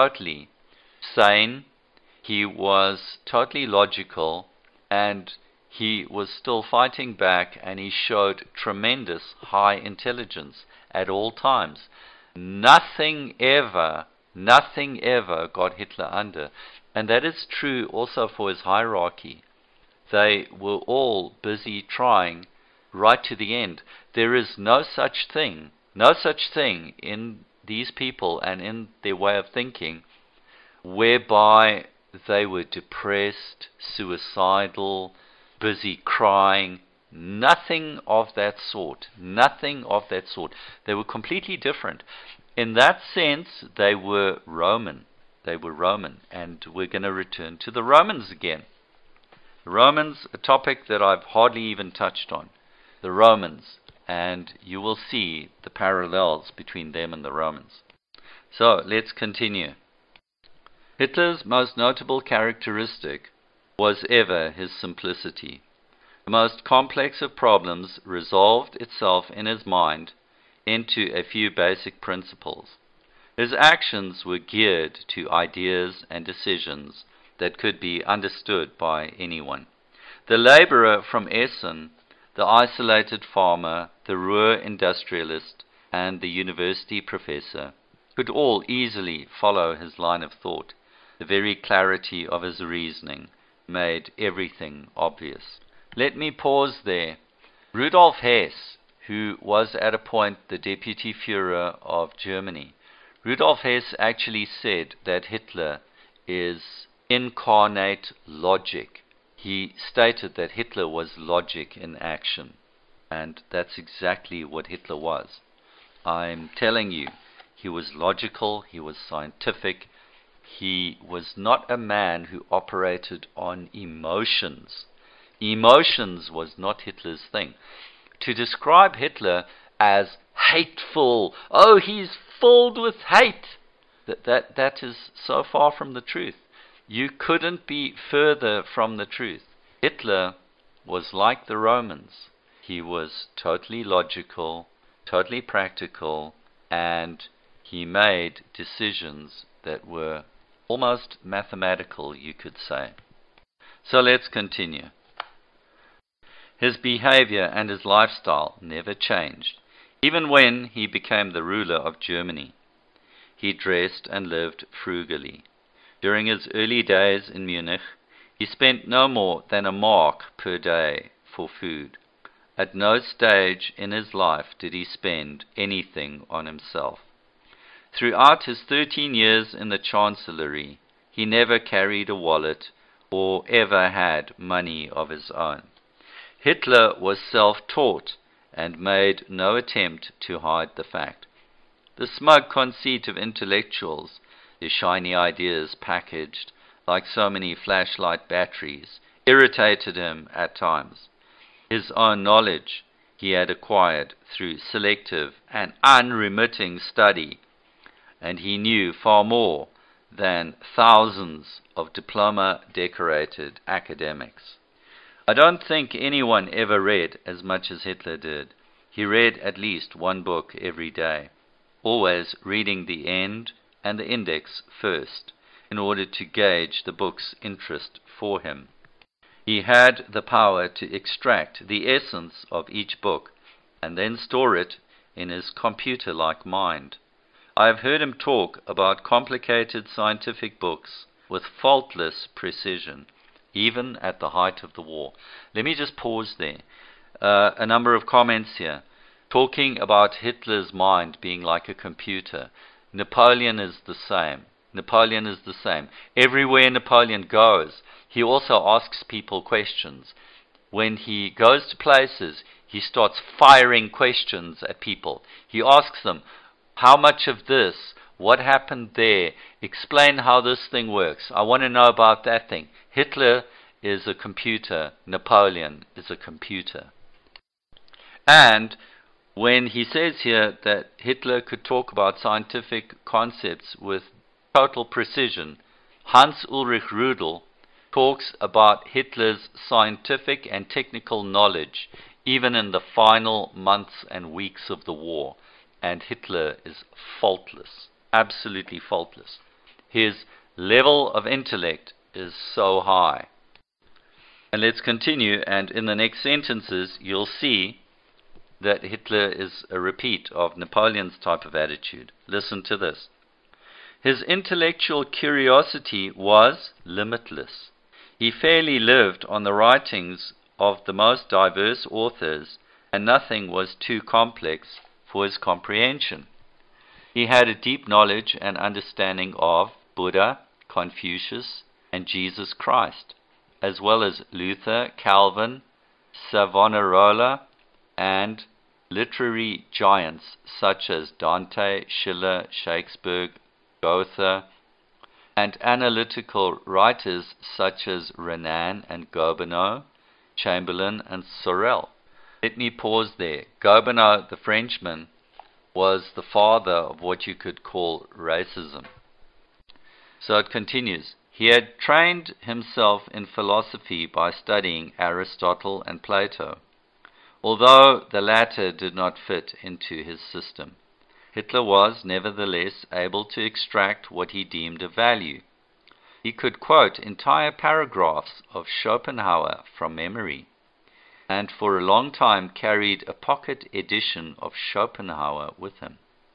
sane, he was totally logical, and he was still fighting back, and he showed tremendous high intelligence at all times. Nothing ever got Hitler under. And that is true also for his hierarchy. They were all busy trying right to the end. There is no such thing in these people and in their way of thinking whereby they were depressed, suicidal, busy crying. Nothing of that sort. They were completely different. In that sense, they were Roman. And we're going to return to the Romans again. The Romans, a topic that I've hardly even touched on. The Romans, and you will see the parallels between them and the Romans. So, let's continue. Hitler's most notable characteristic was ever his simplicity. The most complex of problems resolved itself in his mind into a few basic principles. His actions were geared to ideas and decisions that could be understood by anyone. The laborer from Essen, the isolated farmer, the Ruhr industrialist, and the university professor could all easily follow his line of thought. The very clarity of his reasoning made everything obvious. Let me pause there. Rudolf Hess, who was at a point the Deputy Führer of Germany, Rudolf Hess actually said that Hitler is incarnate logic. He stated that Hitler was logic in action, and that's exactly what Hitler was. I'm telling you, he was logical, he was scientific, he was not a man who operated on emotions. Emotions was not Hitler's thing. To describe Hitler as hateful, oh, he's filled with hate, that is so far from the truth. You couldn't be further from the truth. Hitler was like the Romans. He was totally logical, totally practical, and he made decisions that were almost mathematical, you could say. So let's continue. His behavior and his lifestyle never changed, even when he became the ruler of Germany. He dressed and lived frugally. During his early days in Munich, he spent no more than a mark per day for food. At no stage in his life did he spend anything on himself. Throughout his 13 years in the Chancellery, he never carried a wallet or ever had money of his own. Hitler was self-taught and made no attempt to hide the fact. The smug conceit of intellectuals, their shiny ideas packaged like so many flashlight batteries, irritated him at times. His own knowledge he had acquired through selective and unremitting study, and he knew far more than thousands of diploma-decorated academics. I don't think anyone ever read as much as Hitler did. He read at least one book every day, always reading the end and the index first, in order to gauge the book's interest for him. He had the power to extract the essence of each book and then store it in his computer-like mind. I have heard him talk about complicated scientific books with faultless precision, even at the height of the war. Let me just pause there. A number of comments here, talking about Hitler's mind being like a computer. Napoleon is the same. Napoleon is the same. Everywhere Napoleon goes, he also asks people questions. When he goes to places, he starts firing questions at people. He asks them, how much of this? What happened there? Explain how this thing works. I want to know about that thing. Hitler is a computer. Napoleon is a computer. And when he says here that Hitler could talk about scientific concepts with total precision, Hans Ulrich Rudel talks about Hitler's scientific and technical knowledge even in the final months and weeks of the war. And Hitler is faultless, absolutely faultless. His level of intellect is so high. And let's continue, and in the next sentences you'll see that Hitler is a repeat of Napoleon's type of attitude. Listen to this. His intellectual curiosity was limitless. He fairly lived on the writings of the most diverse authors, and nothing was too complex for his comprehension. He had a deep knowledge and understanding of Buddha, Confucius, and Jesus Christ, as well as Luther, Calvin, Savonarola, and literary giants such as Dante, Schiller, Shakespeare, Goethe, and analytical writers such as Renan and Gobineau, Chamberlain and Sorel. Let me pause there. Gobineau, the Frenchman, was the father of what you could call racism. So it continues. He had trained himself in philosophy by studying Aristotle and Plato, although the latter did not fit into his system. Hitler was, nevertheless, able to extract what he deemed of value. He could quote entire paragraphs of Schopenhauer from memory, and for a long time carried a pocket edition of Schopenhauer with him.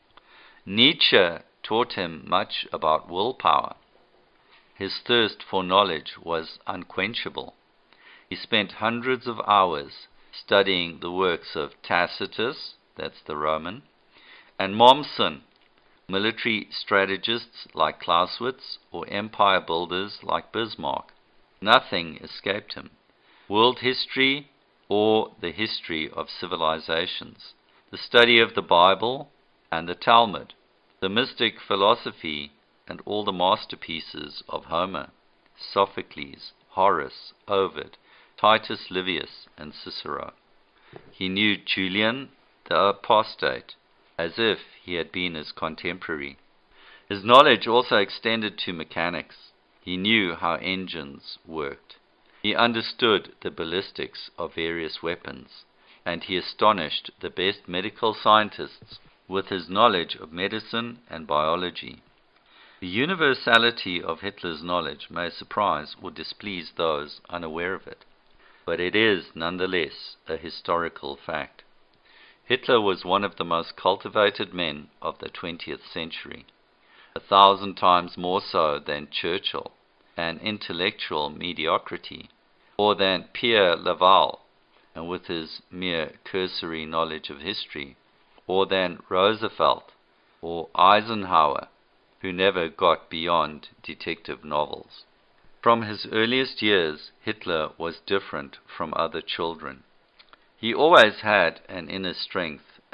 Nietzsche taught him much about willpower. His thirst for knowledge was unquenchable. He spent hundreds of hours studying the works of Tacitus, that's the Roman, and Mommsen, military strategists like Clausewitz, or empire builders like Bismarck. Nothing escaped him. World history or the history of civilizations, the study of the Bible and the Talmud, the mystic philosophy and all the masterpieces of Homer, Sophocles, Horace, Ovid, Titus Livius, and Cicero. He knew Julian the Apostate as if he had been his contemporary. His knowledge also extended to mechanics. He knew how engines worked. He understood the ballistics of various weapons, and he astonished the best medical scientists with his knowledge of medicine and biology. The universality of Hitler's knowledge may surprise or displease those unaware of it, but it is nonetheless a historical fact. Hitler was one of the most cultivated men of the 20th century, 1,000 times more so than Churchill, an intellectual mediocrity, or than Pierre Laval, and with his mere cursory knowledge of history, or than Roosevelt or Eisenhower, who never got beyond detective novels. From his earliest years, Hitler was different from other children. He always had an inner strength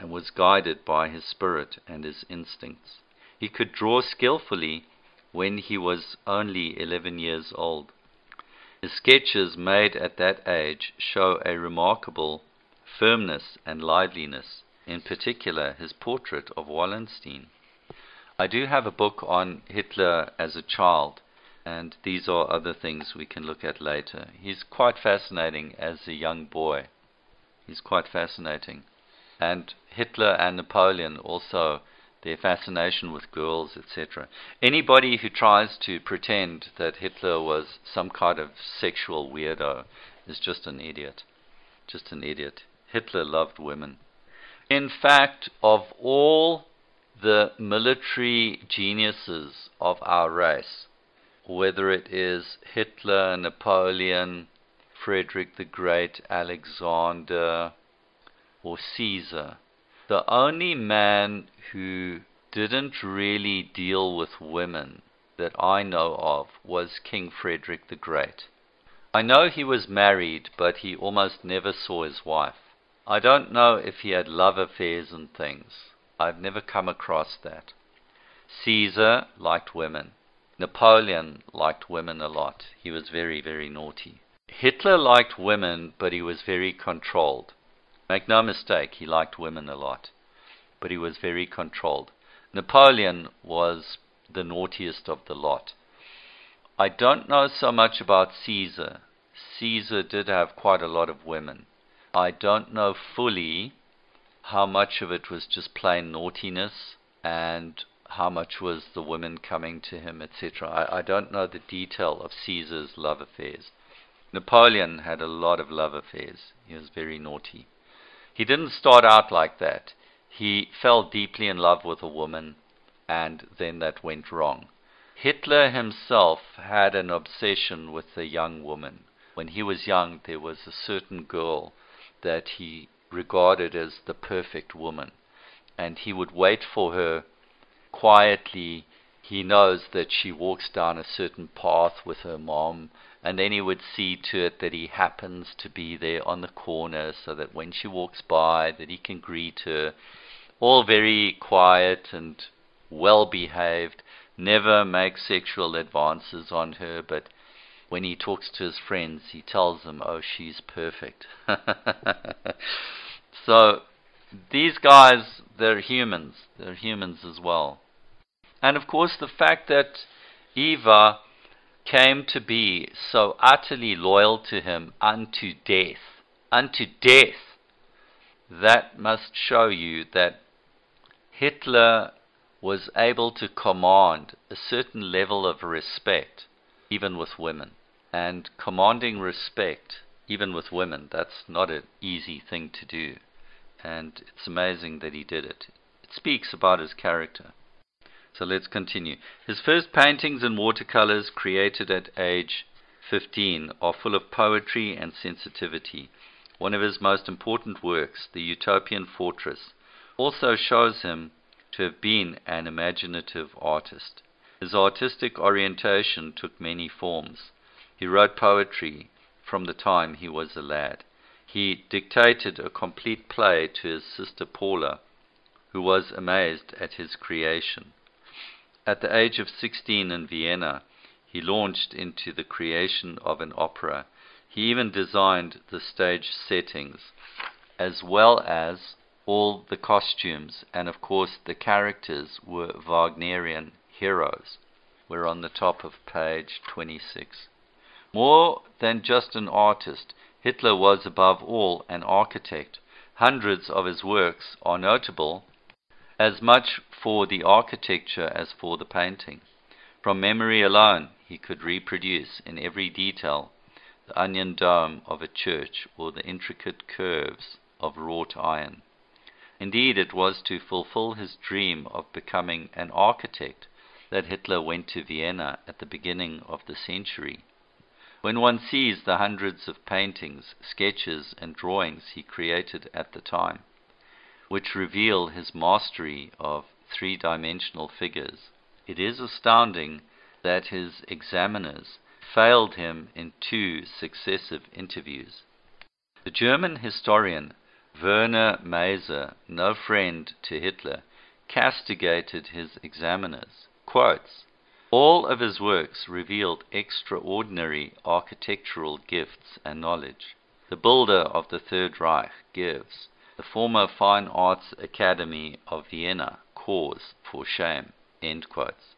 and was guided by his spirit and his instincts. He could draw skillfully when he was only 11 years old. His sketches made at that age show a remarkable firmness and liveliness, in particular his portrait of Wallenstein. I do have a book on Hitler as a child, and these are other things we can look at later. He's quite fascinating as a young boy. He's quite fascinating. And Hitler and Napoleon also, their fascination with girls, etc. Anybody who tries to pretend that Hitler was some kind of sexual weirdo is just an idiot. Just an idiot. Hitler loved women. In fact, of all the military geniuses of our race, whether it is Hitler, Napoleon, Frederick the Great, Alexander, or Caesar, the only man who didn't really deal with women that I know of was King Frederick the Great. I know he was married, but he almost never saw his wife. I don't know if he had love affairs and things. I've never come across that. Caesar liked women. Napoleon liked women a lot. He was very, very naughty. Hitler liked women, but he was very controlled. Make no mistake, he liked women a lot, but he was very controlled. Napoleon was the naughtiest of the lot. I don't know so much about Caesar. Caesar did have quite a lot of women. I don't know fully how much of it was just plain naughtiness and how much was the women coming to him, etc. I don't know the detail of Caesar's love affairs. Napoleon had a lot of love affairs. He was very naughty. He didn't start out like that. He fell deeply in love with a woman, and then that went wrong. Hitler himself had an obsession with a young woman. When he was young, there was a certain girl that he regarded as the perfect woman, and he would wait for her quietly. He knows that she walks down a certain path with her mom, and then he would see to it that he happens to be there on the corner so that when she walks by that he can greet her. All very quiet and well behaved, never makes sexual advances on her, but when he talks to his friends he tells them, oh, she's perfect. So these guys, they're humans as well. And of course the fact that Eva came to be so utterly loyal to him unto death, that must show you that Hitler was able to command a certain level of respect even with women. And commanding respect even with women, that's not an easy thing to do. And it's amazing that he did it. It speaks about his character. So let's continue. His first paintings and watercolors, created at age 15, are full of poetry and sensitivity. One of his most important works, The Utopian Fortress, also shows him to have been an imaginative artist. His artistic orientation took many forms. He wrote poetry from the time he was a lad. He dictated a complete play to his sister Paula, who was amazed at his creation. At the age of 16 in Vienna, he launched into the creation of an opera. He even designed the stage settings, as well as all the costumes, and of course the characters were Wagnerian heroes. We're on the top of page 26. More than just an artist, Hitler was above all an architect. Hundreds of his works are notable, as much for the architecture as for the painting. From memory alone, he could reproduce in every detail the onion dome of a church or the intricate curves of wrought iron. Indeed, it was to fulfill his dream of becoming an architect that Hitler went to Vienna at the beginning of the century. When one sees the hundreds of paintings, sketches, and drawings he created at the time, which reveal his mastery of three-dimensional figures, it is astounding that his examiners failed him in 2 successive interviews. The German historian Werner Maser, no friend to Hitler, castigated his examiners. Quotes, "All of his works revealed extraordinary architectural gifts and knowledge. The builder of the Third Reich gives the former Fine Arts Academy of Vienna cause for shame." End quotes.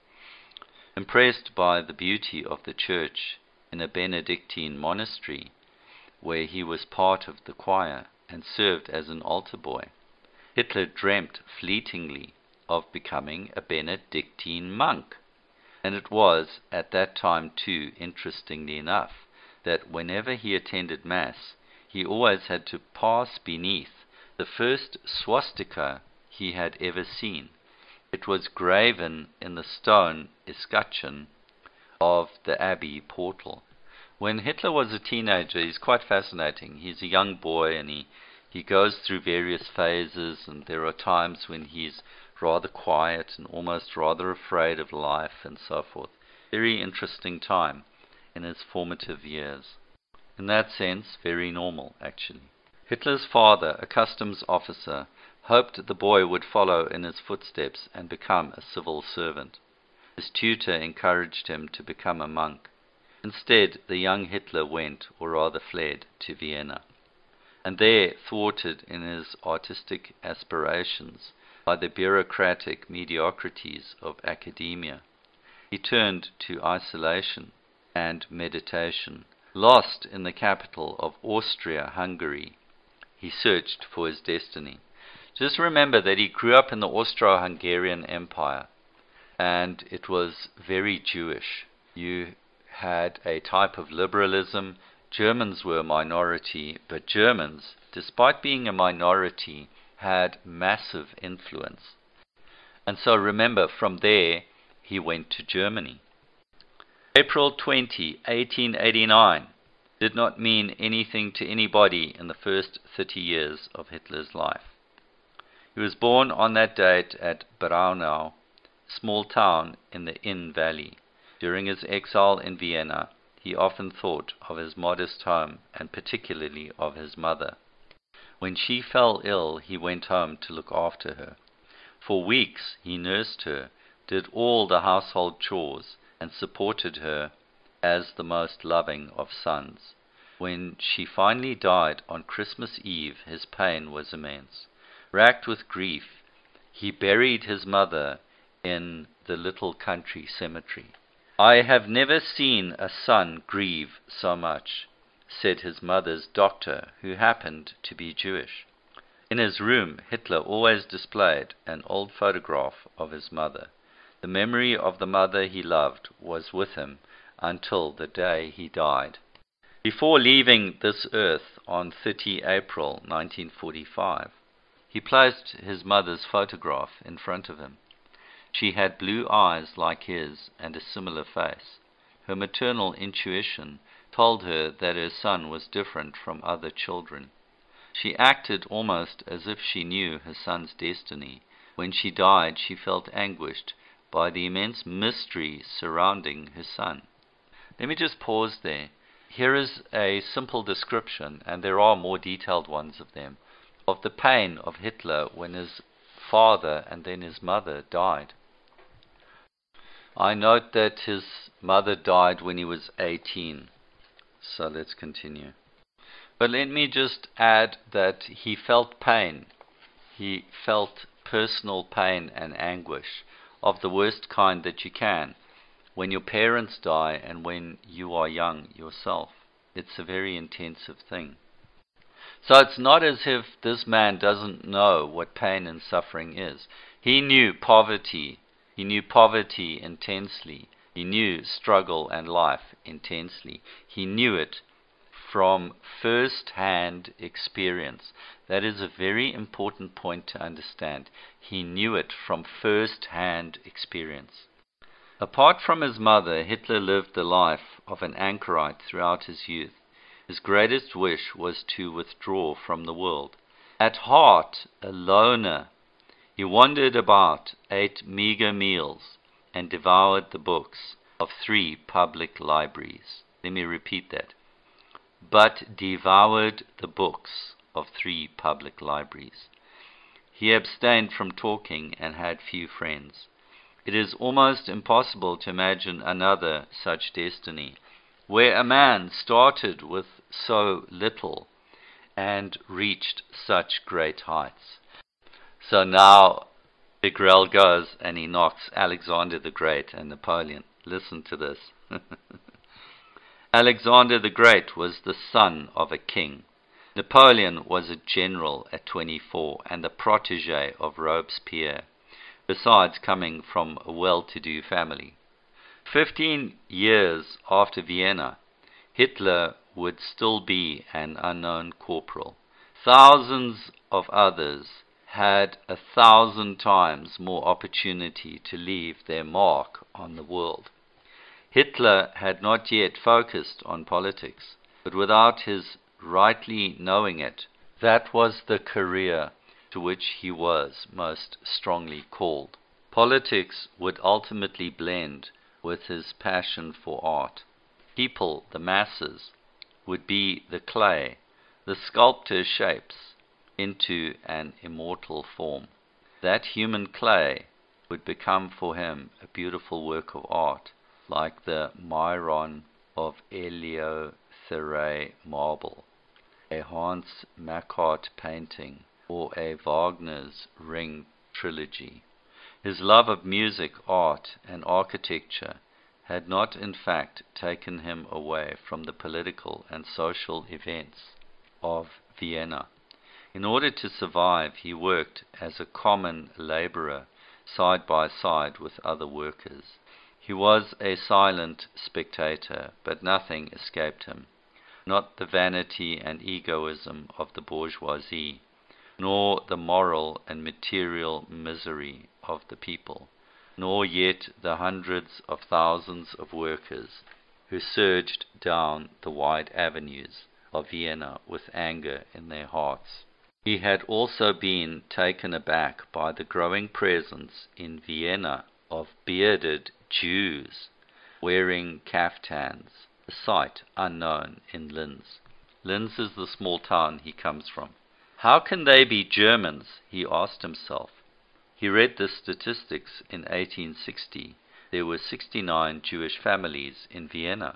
Impressed by the beauty of the church in a Benedictine monastery, where he was part of the choir and served as an altar boy, Hitler dreamt fleetingly of becoming a Benedictine monk. And it was at that time too, interestingly enough, that whenever he attended Mass, he always had to pass beneath the first swastika he had ever seen. It was graven in the stone escutcheon of the abbey portal. When Hitler was a teenager, he's quite fascinating. He's a young boy and he goes through various phases, and there are times when he's rather quiet and almost rather afraid of life and so forth. Very interesting time in his formative years. In that sense, very normal, actually. Hitler's father, a customs officer, hoped the boy would follow in his footsteps and become a civil servant. His tutor encouraged him to become a monk. Instead, the young Hitler went, or rather fled, to Vienna, and there, thwarted in his artistic aspirations by the bureaucratic mediocrities of academia, he turned to isolation and meditation. Lost in the capital of Austria-Hungary, he searched for his destiny. Just remember that he grew up in the Austro-Hungarian Empire, and it was very Jewish. You had a type of liberalism. Germans were a minority, but Germans, despite being a minority, had massive influence. And so remember, from there, he went to Germany. April 20, 1889 did not mean anything to anybody in the first 30 years of Hitler's life. He was born on that date at Braunau, a small town in the Inn Valley. During his exile in Vienna, he often thought of his modest home and particularly of his mother. When she fell ill, he went home to look after her. For weeks he nursed her, did all the household chores, and supported her as the most loving of sons. When she finally died on Christmas Eve, his pain was immense. Racked with grief, he buried his mother in the little country cemetery. "I have never seen a son grieve so much," said his mother's doctor, who happened to be Jewish. In his room, Hitler always displayed an old photograph of his mother. The memory of the mother he loved was with him until the day he died. Before leaving this earth on 30 April 1945, he placed his mother's photograph in front of him. She had blue eyes like his and a similar face. Her maternal intuition told her that her son was different from other children. She acted almost as if she knew her son's destiny. When she died, she felt anguished by the immense mystery surrounding her son. Let me just pause there. Here is a simple description, and there are more detailed ones of them, of the pain of Hitler when his father and then his mother died. I note that his mother died when he was 18. So let's continue. But let me just add that he felt pain. He felt personal pain and anguish of the worst kind that you can when your parents die and when you are young yourself. It's a very intensive thing. So it's not as if this man doesn't know what pain and suffering is. He knew poverty. He knew poverty intensely. He knew struggle and life intensely. He knew it from first-hand experience. That is a very important point to understand. He knew it from first-hand experience. Apart from his mother, Hitler lived the life of an anchorite throughout his youth. His greatest wish was to withdraw from the world. At heart, a loner, he wandered about, ate meager meals, and devoured the books of 3 public libraries. Let me repeat that. But devoured the books of 3 public libraries. He abstained from talking and had few friends. It is almost impossible to imagine another such destiny, where a man started with so little and reached such great heights. So now Big Rel goes and he knocks Alexander the Great and Napoleon. Listen to this. Alexander the Great was the son of a king. Napoleon was a general at 24 and the protégé of Robespierre, besides coming from a well-to-do family. 15 years after Vienna, Hitler would still be an unknown corporal. Thousands of others had 1,000 times more opportunity to leave their mark on the world. Hitler had not yet focused on politics, but without his rightly knowing it, that was the career to which he was most strongly called. Politics would ultimately blend with his passion for art. People, the masses, would be the clay the sculptor shapes into an immortal form. That human clay would become for him a beautiful work of art, like the Myron of Eleutheræ marble, a Hans Macart painting, or a Wagner's Ring trilogy. His love of music, art, and architecture had not in fact taken him away from the political and social events of Vienna. In order to survive, he worked as a common laborer side by side with other workers. He was a silent spectator, but nothing escaped him. Not the vanity and egoism of the bourgeoisie, nor the moral and material misery of the people, nor yet the hundreds of thousands of workers who surged down the wide avenues of Vienna with anger in their hearts. He had also been taken aback by the growing presence in Vienna of bearded Jews wearing caftans, a sight unknown in Linz. Linz is the small town he comes from. How can they be Germans? He asked himself. He read the statistics in 1860. There were 69 Jewish families in Vienna.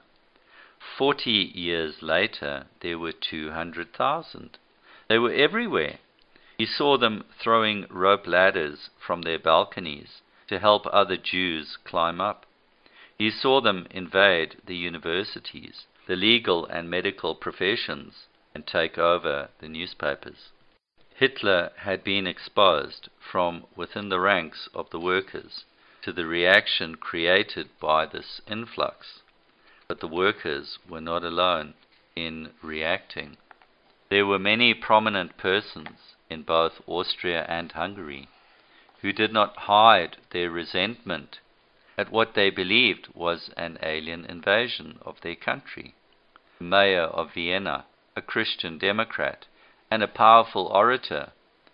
40 years later, there were 200,000. They were everywhere. He saw them throwing rope ladders from their balconies to help other Jews climb up. He saw them invade the universities, the legal and medical professions, and take over the newspapers. Hitler had been exposed from within the ranks of the workers to the reaction created by this influx. But the workers were not alone in reacting. There were many prominent persons in both Austria and Hungary who did not hide their resentment at what they believed was an alien invasion of their country. The mayor of Vienna, a Christian Democrat and a powerful orator,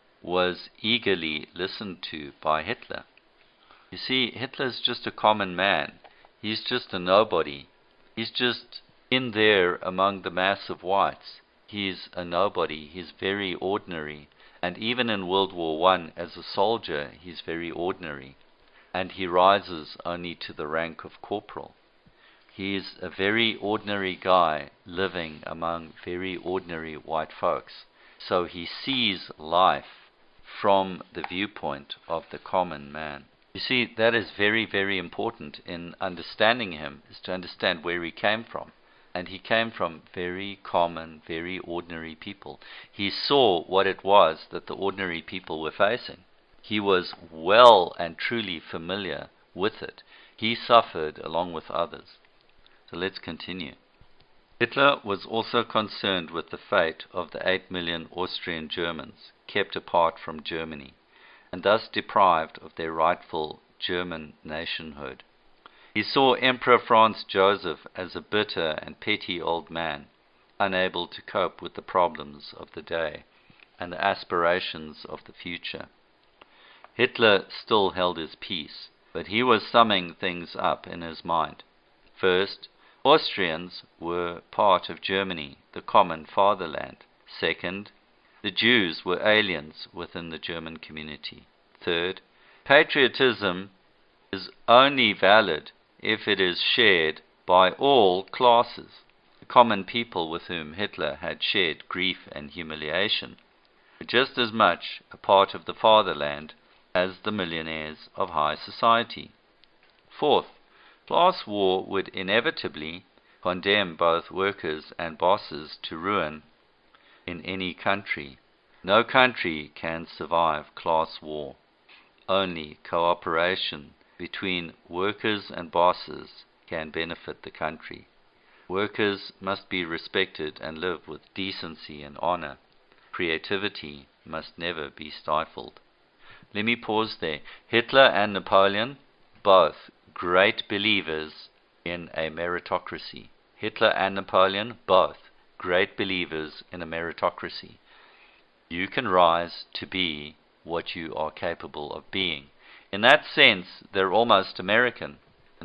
was eagerly listened to by Hitler. You see, Hitler's just a common man. He's just a nobody. He's just in there among the mass of whites. He's a nobody. He's very ordinary. And even in World War I, as a soldier, he's very ordinary. And he rises only to the rank of corporal. He's a very ordinary guy living among very ordinary white folks. So he sees life from the viewpoint of the common man. You see, that is very, very important in understanding him, is to understand where he came from. And he came from very common, very ordinary people. He saw what it was that the ordinary people were facing. He was well and truly familiar with it. He suffered along with others. So let's continue. Hitler was also concerned with the fate of the 8 million Austrian Germans kept apart from Germany, and thus deprived of their rightful German nationhood. He saw Emperor Franz Joseph as a bitter and petty old man, unable to cope with the problems of the day and the aspirations of the future. Hitler still held his peace, but he was summing things up in his mind. First, Austrians were part of Germany, the common fatherland. Second, The Jews were aliens within the German community. Third, patriotism is only valid if it is shared by all classes. The common people with whom Hitler had shared grief and humiliation were just as much a part of the fatherland as the millionaires of high society. Fourth, class war would inevitably condemn both workers and bosses to ruin in any country. No country can survive class war. Only cooperation between workers and bosses can benefit the country. Workers must be respected and live with decency and honor. Creativity must never be stifled. Let me pause there. Hitler and Napoleon, both great believers in a meritocracy. Hitler and Napoleon, both great believers in a meritocracy. You can rise to be what you are capable of being. In that sense, they're almost American.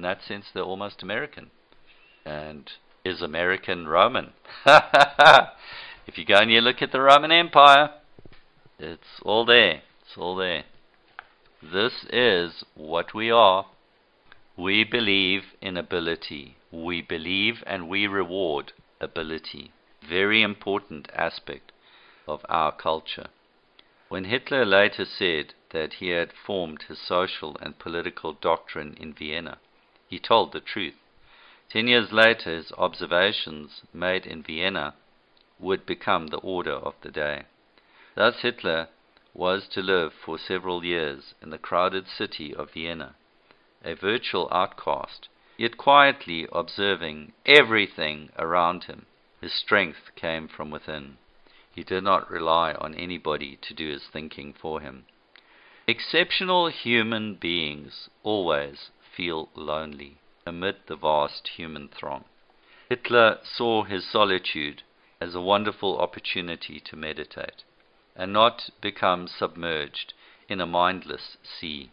And is American Roman? If you go and you look at the Roman Empire, it's all there. This is what we are. We believe in ability. We believe and we reward ability. Very important aspect of our culture. When Hitler later said that he had formed his social and political doctrine in Vienna, he told the truth. 10 years later, his observations made in Vienna would become the order of the day. Thus Hitler was to live for several years in the crowded city of Vienna, a virtual outcast, yet quietly observing everything around him. His strength came from within. He did not rely on anybody to do his thinking for him. Exceptional human beings always feel lonely amid the vast human throng. Hitler saw his solitude as a wonderful opportunity to meditate and not become submerged in a mindless sea.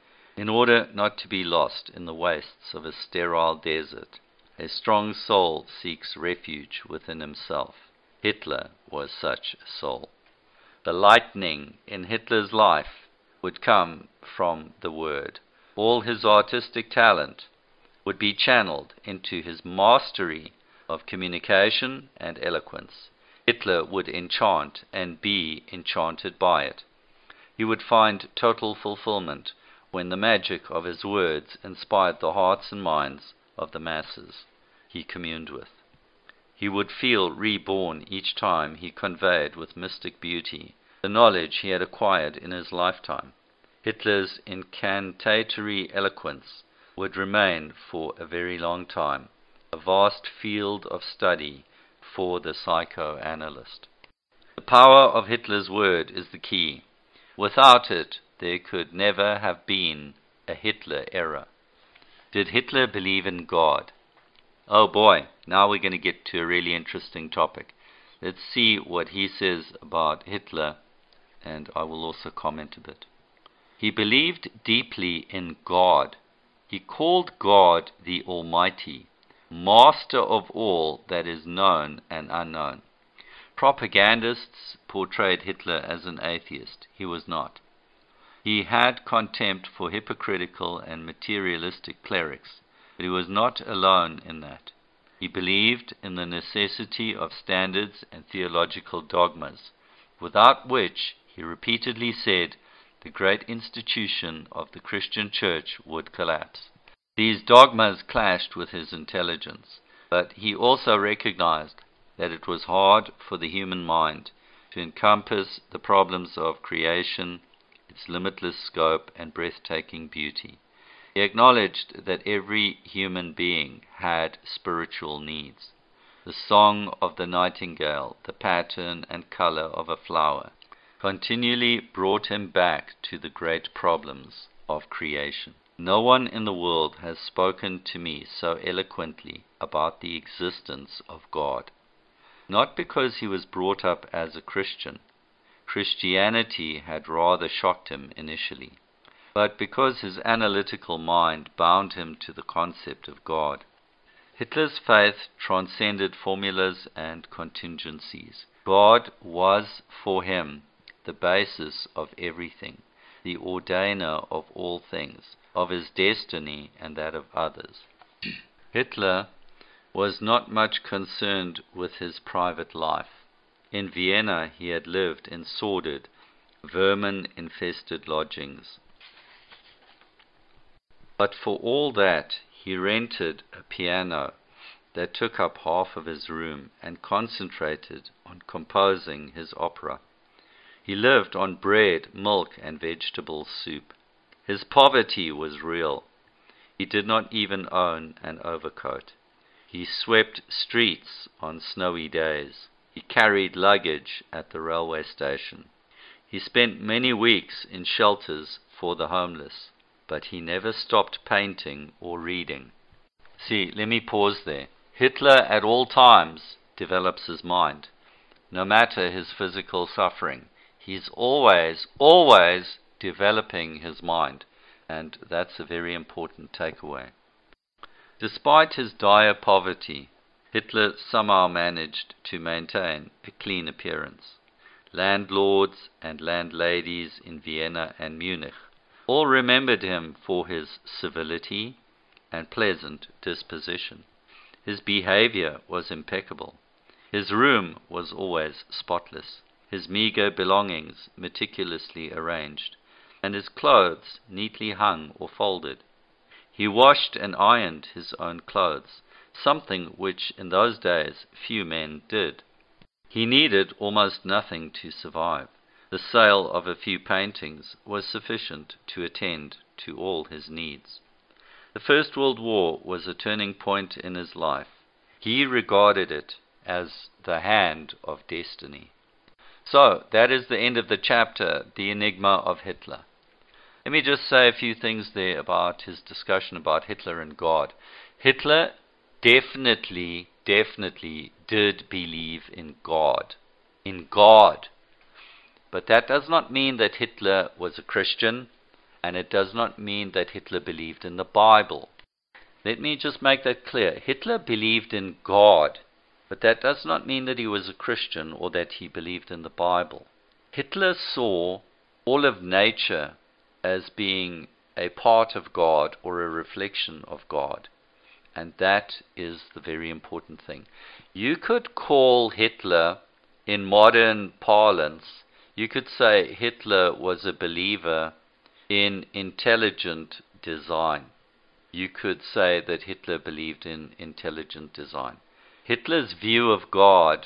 In order not to be lost in the wastes of a sterile desert, a strong soul seeks refuge within himself. Hitler was such a soul. The lightning in Hitler's life would come from the Word. All his artistic talent would be channeled into his mastery of communication and eloquence. Hitler would enchant and be enchanted by it. He would find total fulfillment when the magic of his words inspired the hearts and minds of the masses he communed with. He would feel reborn each time he conveyed with mystic beauty the knowledge he had acquired in his lifetime. Hitler's incantatory eloquence would remain for a very long time, a vast field of study for the psychoanalyst. The power of Hitler's word is the key. Without it, there could never have been a Hitler era. Did Hitler believe in God? Oh boy, now we're going to get to a really interesting topic. Let's see what he says about Hitler, and I will also comment a bit. He believed deeply in God. He called God the Almighty, master of all that is known and unknown. Propagandists portrayed Hitler as an atheist. He was not. He had contempt for hypocritical and materialistic clerics, but he was not alone in that. He believed in the necessity of standards and theological dogmas, without which, he repeatedly said, the great institution of the Christian church would collapse. These dogmas clashed with his intelligence, but he also recognized that it was hard for the human mind to encompass the problems of creation, its limitless scope and breathtaking beauty. He acknowledged that every human being had spiritual needs. The song of the nightingale, the pattern and color of a flower, continually brought him back to the great problems of creation. No one in the world has spoken to me so eloquently about the existence of God. Not because he was brought up as a Christian. Christianity had rather shocked him initially, but because his analytical mind bound him to the concept of God. Hitler's faith transcended formulas and contingencies. God was for him the basis of everything, the ordainer of all things, of his destiny and that of others. Hitler was not much concerned with his private life. In Vienna he had lived in sordid, vermin-infested lodgings. But for all that, he rented a piano that took up half of his room and concentrated on composing his opera. He lived on bread, milk, and vegetable soup. His poverty was real. He did not even own an overcoat. He swept streets on snowy days. He carried luggage at the railway station. He spent many weeks in shelters for the homeless, but he never stopped painting or reading. See, let me pause there. Hitler at all times develops his mind, no matter his physical suffering. He's always developing his mind, and that's a very important takeaway. Despite his dire poverty, Hitler somehow managed to maintain a clean appearance. Landlords and landladies in Vienna and Munich all remembered him for his civility and pleasant disposition. His behavior was impeccable. His room was always spotless, his meager belongings meticulously arranged, and his clothes neatly hung or folded. He washed and ironed his own clothes, something which in those days few men did. He needed almost nothing to survive. The sale of a few paintings was sufficient to attend to all his needs. The First World War was a turning point in his life. He regarded it as the hand of destiny. So, that is the end of the chapter, The Enigma of Hitler. Let me just say a few things there about his discussion about Hitler and God. Hitler definitely did believe in God. In God. But that does not mean that Hitler was a Christian, and it does not mean that Hitler believed in the Bible. Let me just make that clear. Hitler believed in God, but that does not mean that he was a Christian or that he believed in the Bible. Hitler saw all of nature as being a part of God or a reflection of God. And that is the very important thing. You could call Hitler, in modern parlance, you could say Hitler was a believer in intelligent design. You could say that Hitler believed in intelligent design. Hitler's view of God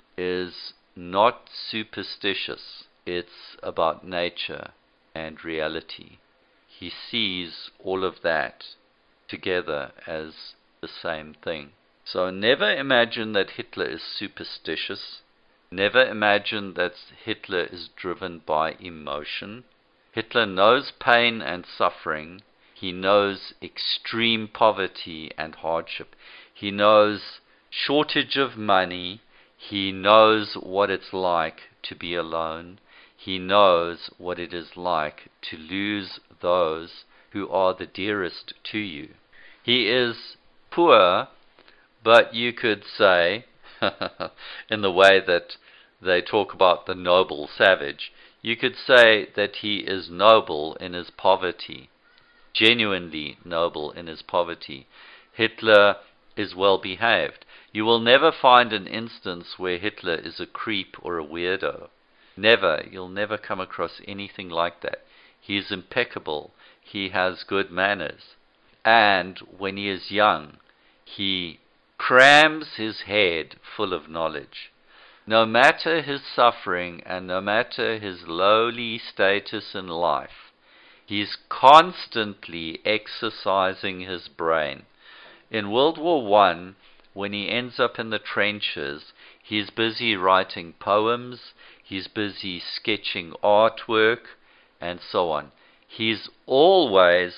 is not superstitious. It's about nature and reality. He sees all of that together as the same thing. So never imagine that Hitler is superstitious. Never imagine that Hitler is driven by emotion. Hitler knows pain and suffering. He knows extreme poverty and hardship. He knows shortage of money. He knows what it's like to be alone. He knows what it is like to lose those who are the dearest to you. He is poor, but you could say, in the way that they talk about the noble savage, you could say that he is noble in his poverty, genuinely noble in his poverty. Hitler is well behaved. You will never find an instance where Hitler is a creep or a weirdo. Never. You'll never come across anything like that. He is impeccable. He has good manners. And when he is young, he crams his head full of knowledge. No matter his suffering and no matter his lowly status in life, he's constantly exercising his brain. In World War I, when he ends up in the trenches, he's busy writing poems, he's busy sketching artwork, and so on. He's always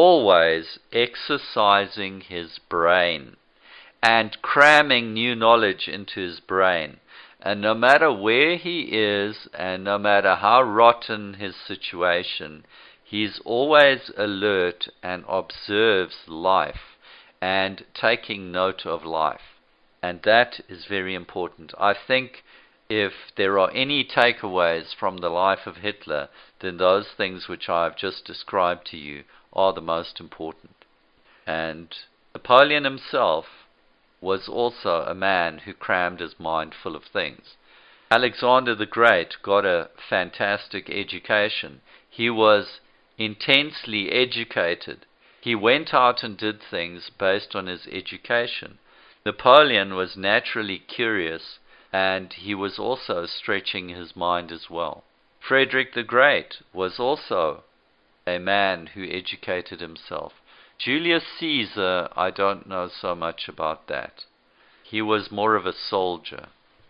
exercising his brain and cramming new knowledge into his brain. And no matter where he is and no matter how rotten his situation, he's always alert and observes life and taking note of life. And that is very important. I think if there are any takeaways from the life of Hitler, then those things which I have just described to you are the most important. And Napoleon himself was also a man who crammed his mind full of things. Alexander the Great got a fantastic education. He was intensely educated. He went out and did things based on his education. Napoleon was naturally curious, and he was also stretching his mind as well. Frederick the Great was also a man who educated himself. Julius Caesar, I don't know so much about that. He was more of a soldier.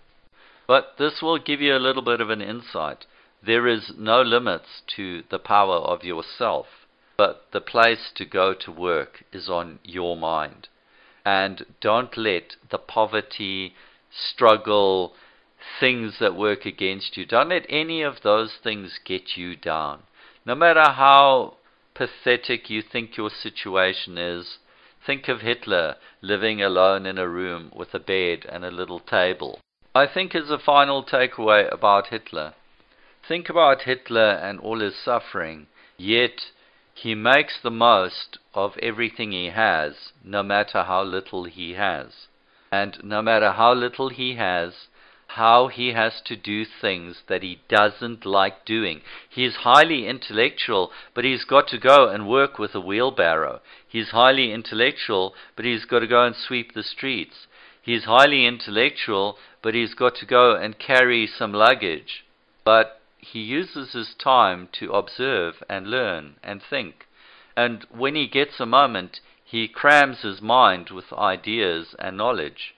But this will give you a little bit of an insight. There is no limits to the power of yourself, but the place to go to work is on your mind. And don't let the poverty, struggle, things that work against you, don't let any of those things get you down. No matter how pathetic you think your situation is, think of Hitler living alone in a room with a bed and a little table. I think as a final takeaway about Hitler, think about Hitler and all his suffering, yet he makes the most of everything he has, no matter how little he has. And no matter how little he has, how he has to do things that he doesn't like doing. He's highly intellectual, but he's got to go and work with a wheelbarrow. He's highly intellectual, but he's got to go and sweep the streets. He's highly intellectual, but he's got to go and carry some luggage. But he uses his time to observe and learn and think. And when he gets a moment, he crams his mind with ideas and knowledge.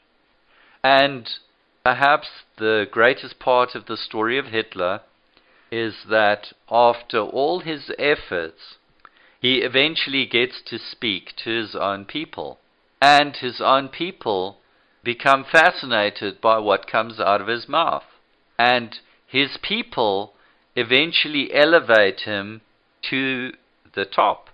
And perhaps the greatest part of the story of Hitler is that after all his efforts, he eventually gets to speak to his own people. And his own people become fascinated by what comes out of his mouth. And his people eventually elevate him to the top.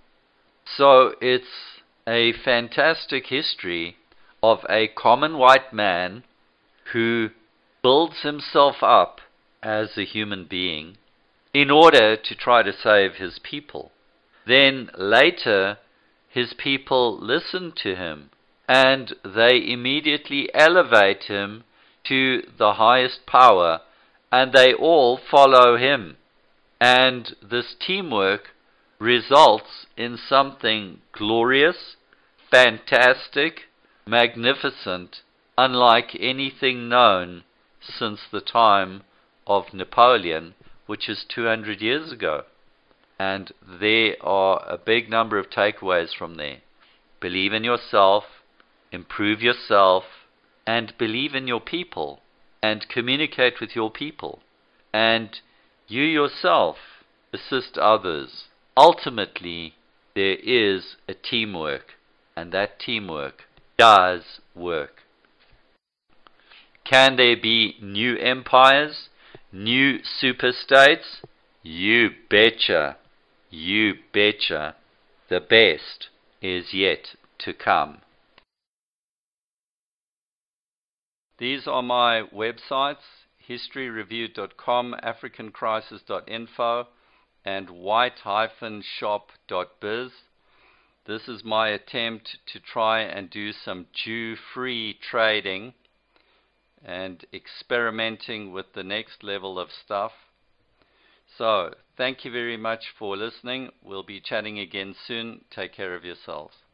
So it's a fantastic history of a common white man who builds himself up as a human being in order to try to save his people. Then later, his people listen to him, and they immediately elevate him to the highest power, and they all follow him. And this teamwork results in something glorious, fantastic, magnificent, unlike anything known since the time of Napoleon, which is 200 years ago. And there are a big number of takeaways from there. Believe in yourself, improve yourself, and believe in your people, and communicate with your people. And you yourself assist others. Ultimately, there is a teamwork, and that teamwork does work. Can there be new empires, new superstates? You betcha. You betcha. The best is yet to come. These are my websites, historyreview.com, africancrisis.info, and white-shop.biz. This is my attempt to try and do some Jew-free trading and experimenting with the next level of stuff. So, thank you very much for listening. We'll be chatting again soon. Take care of yourselves.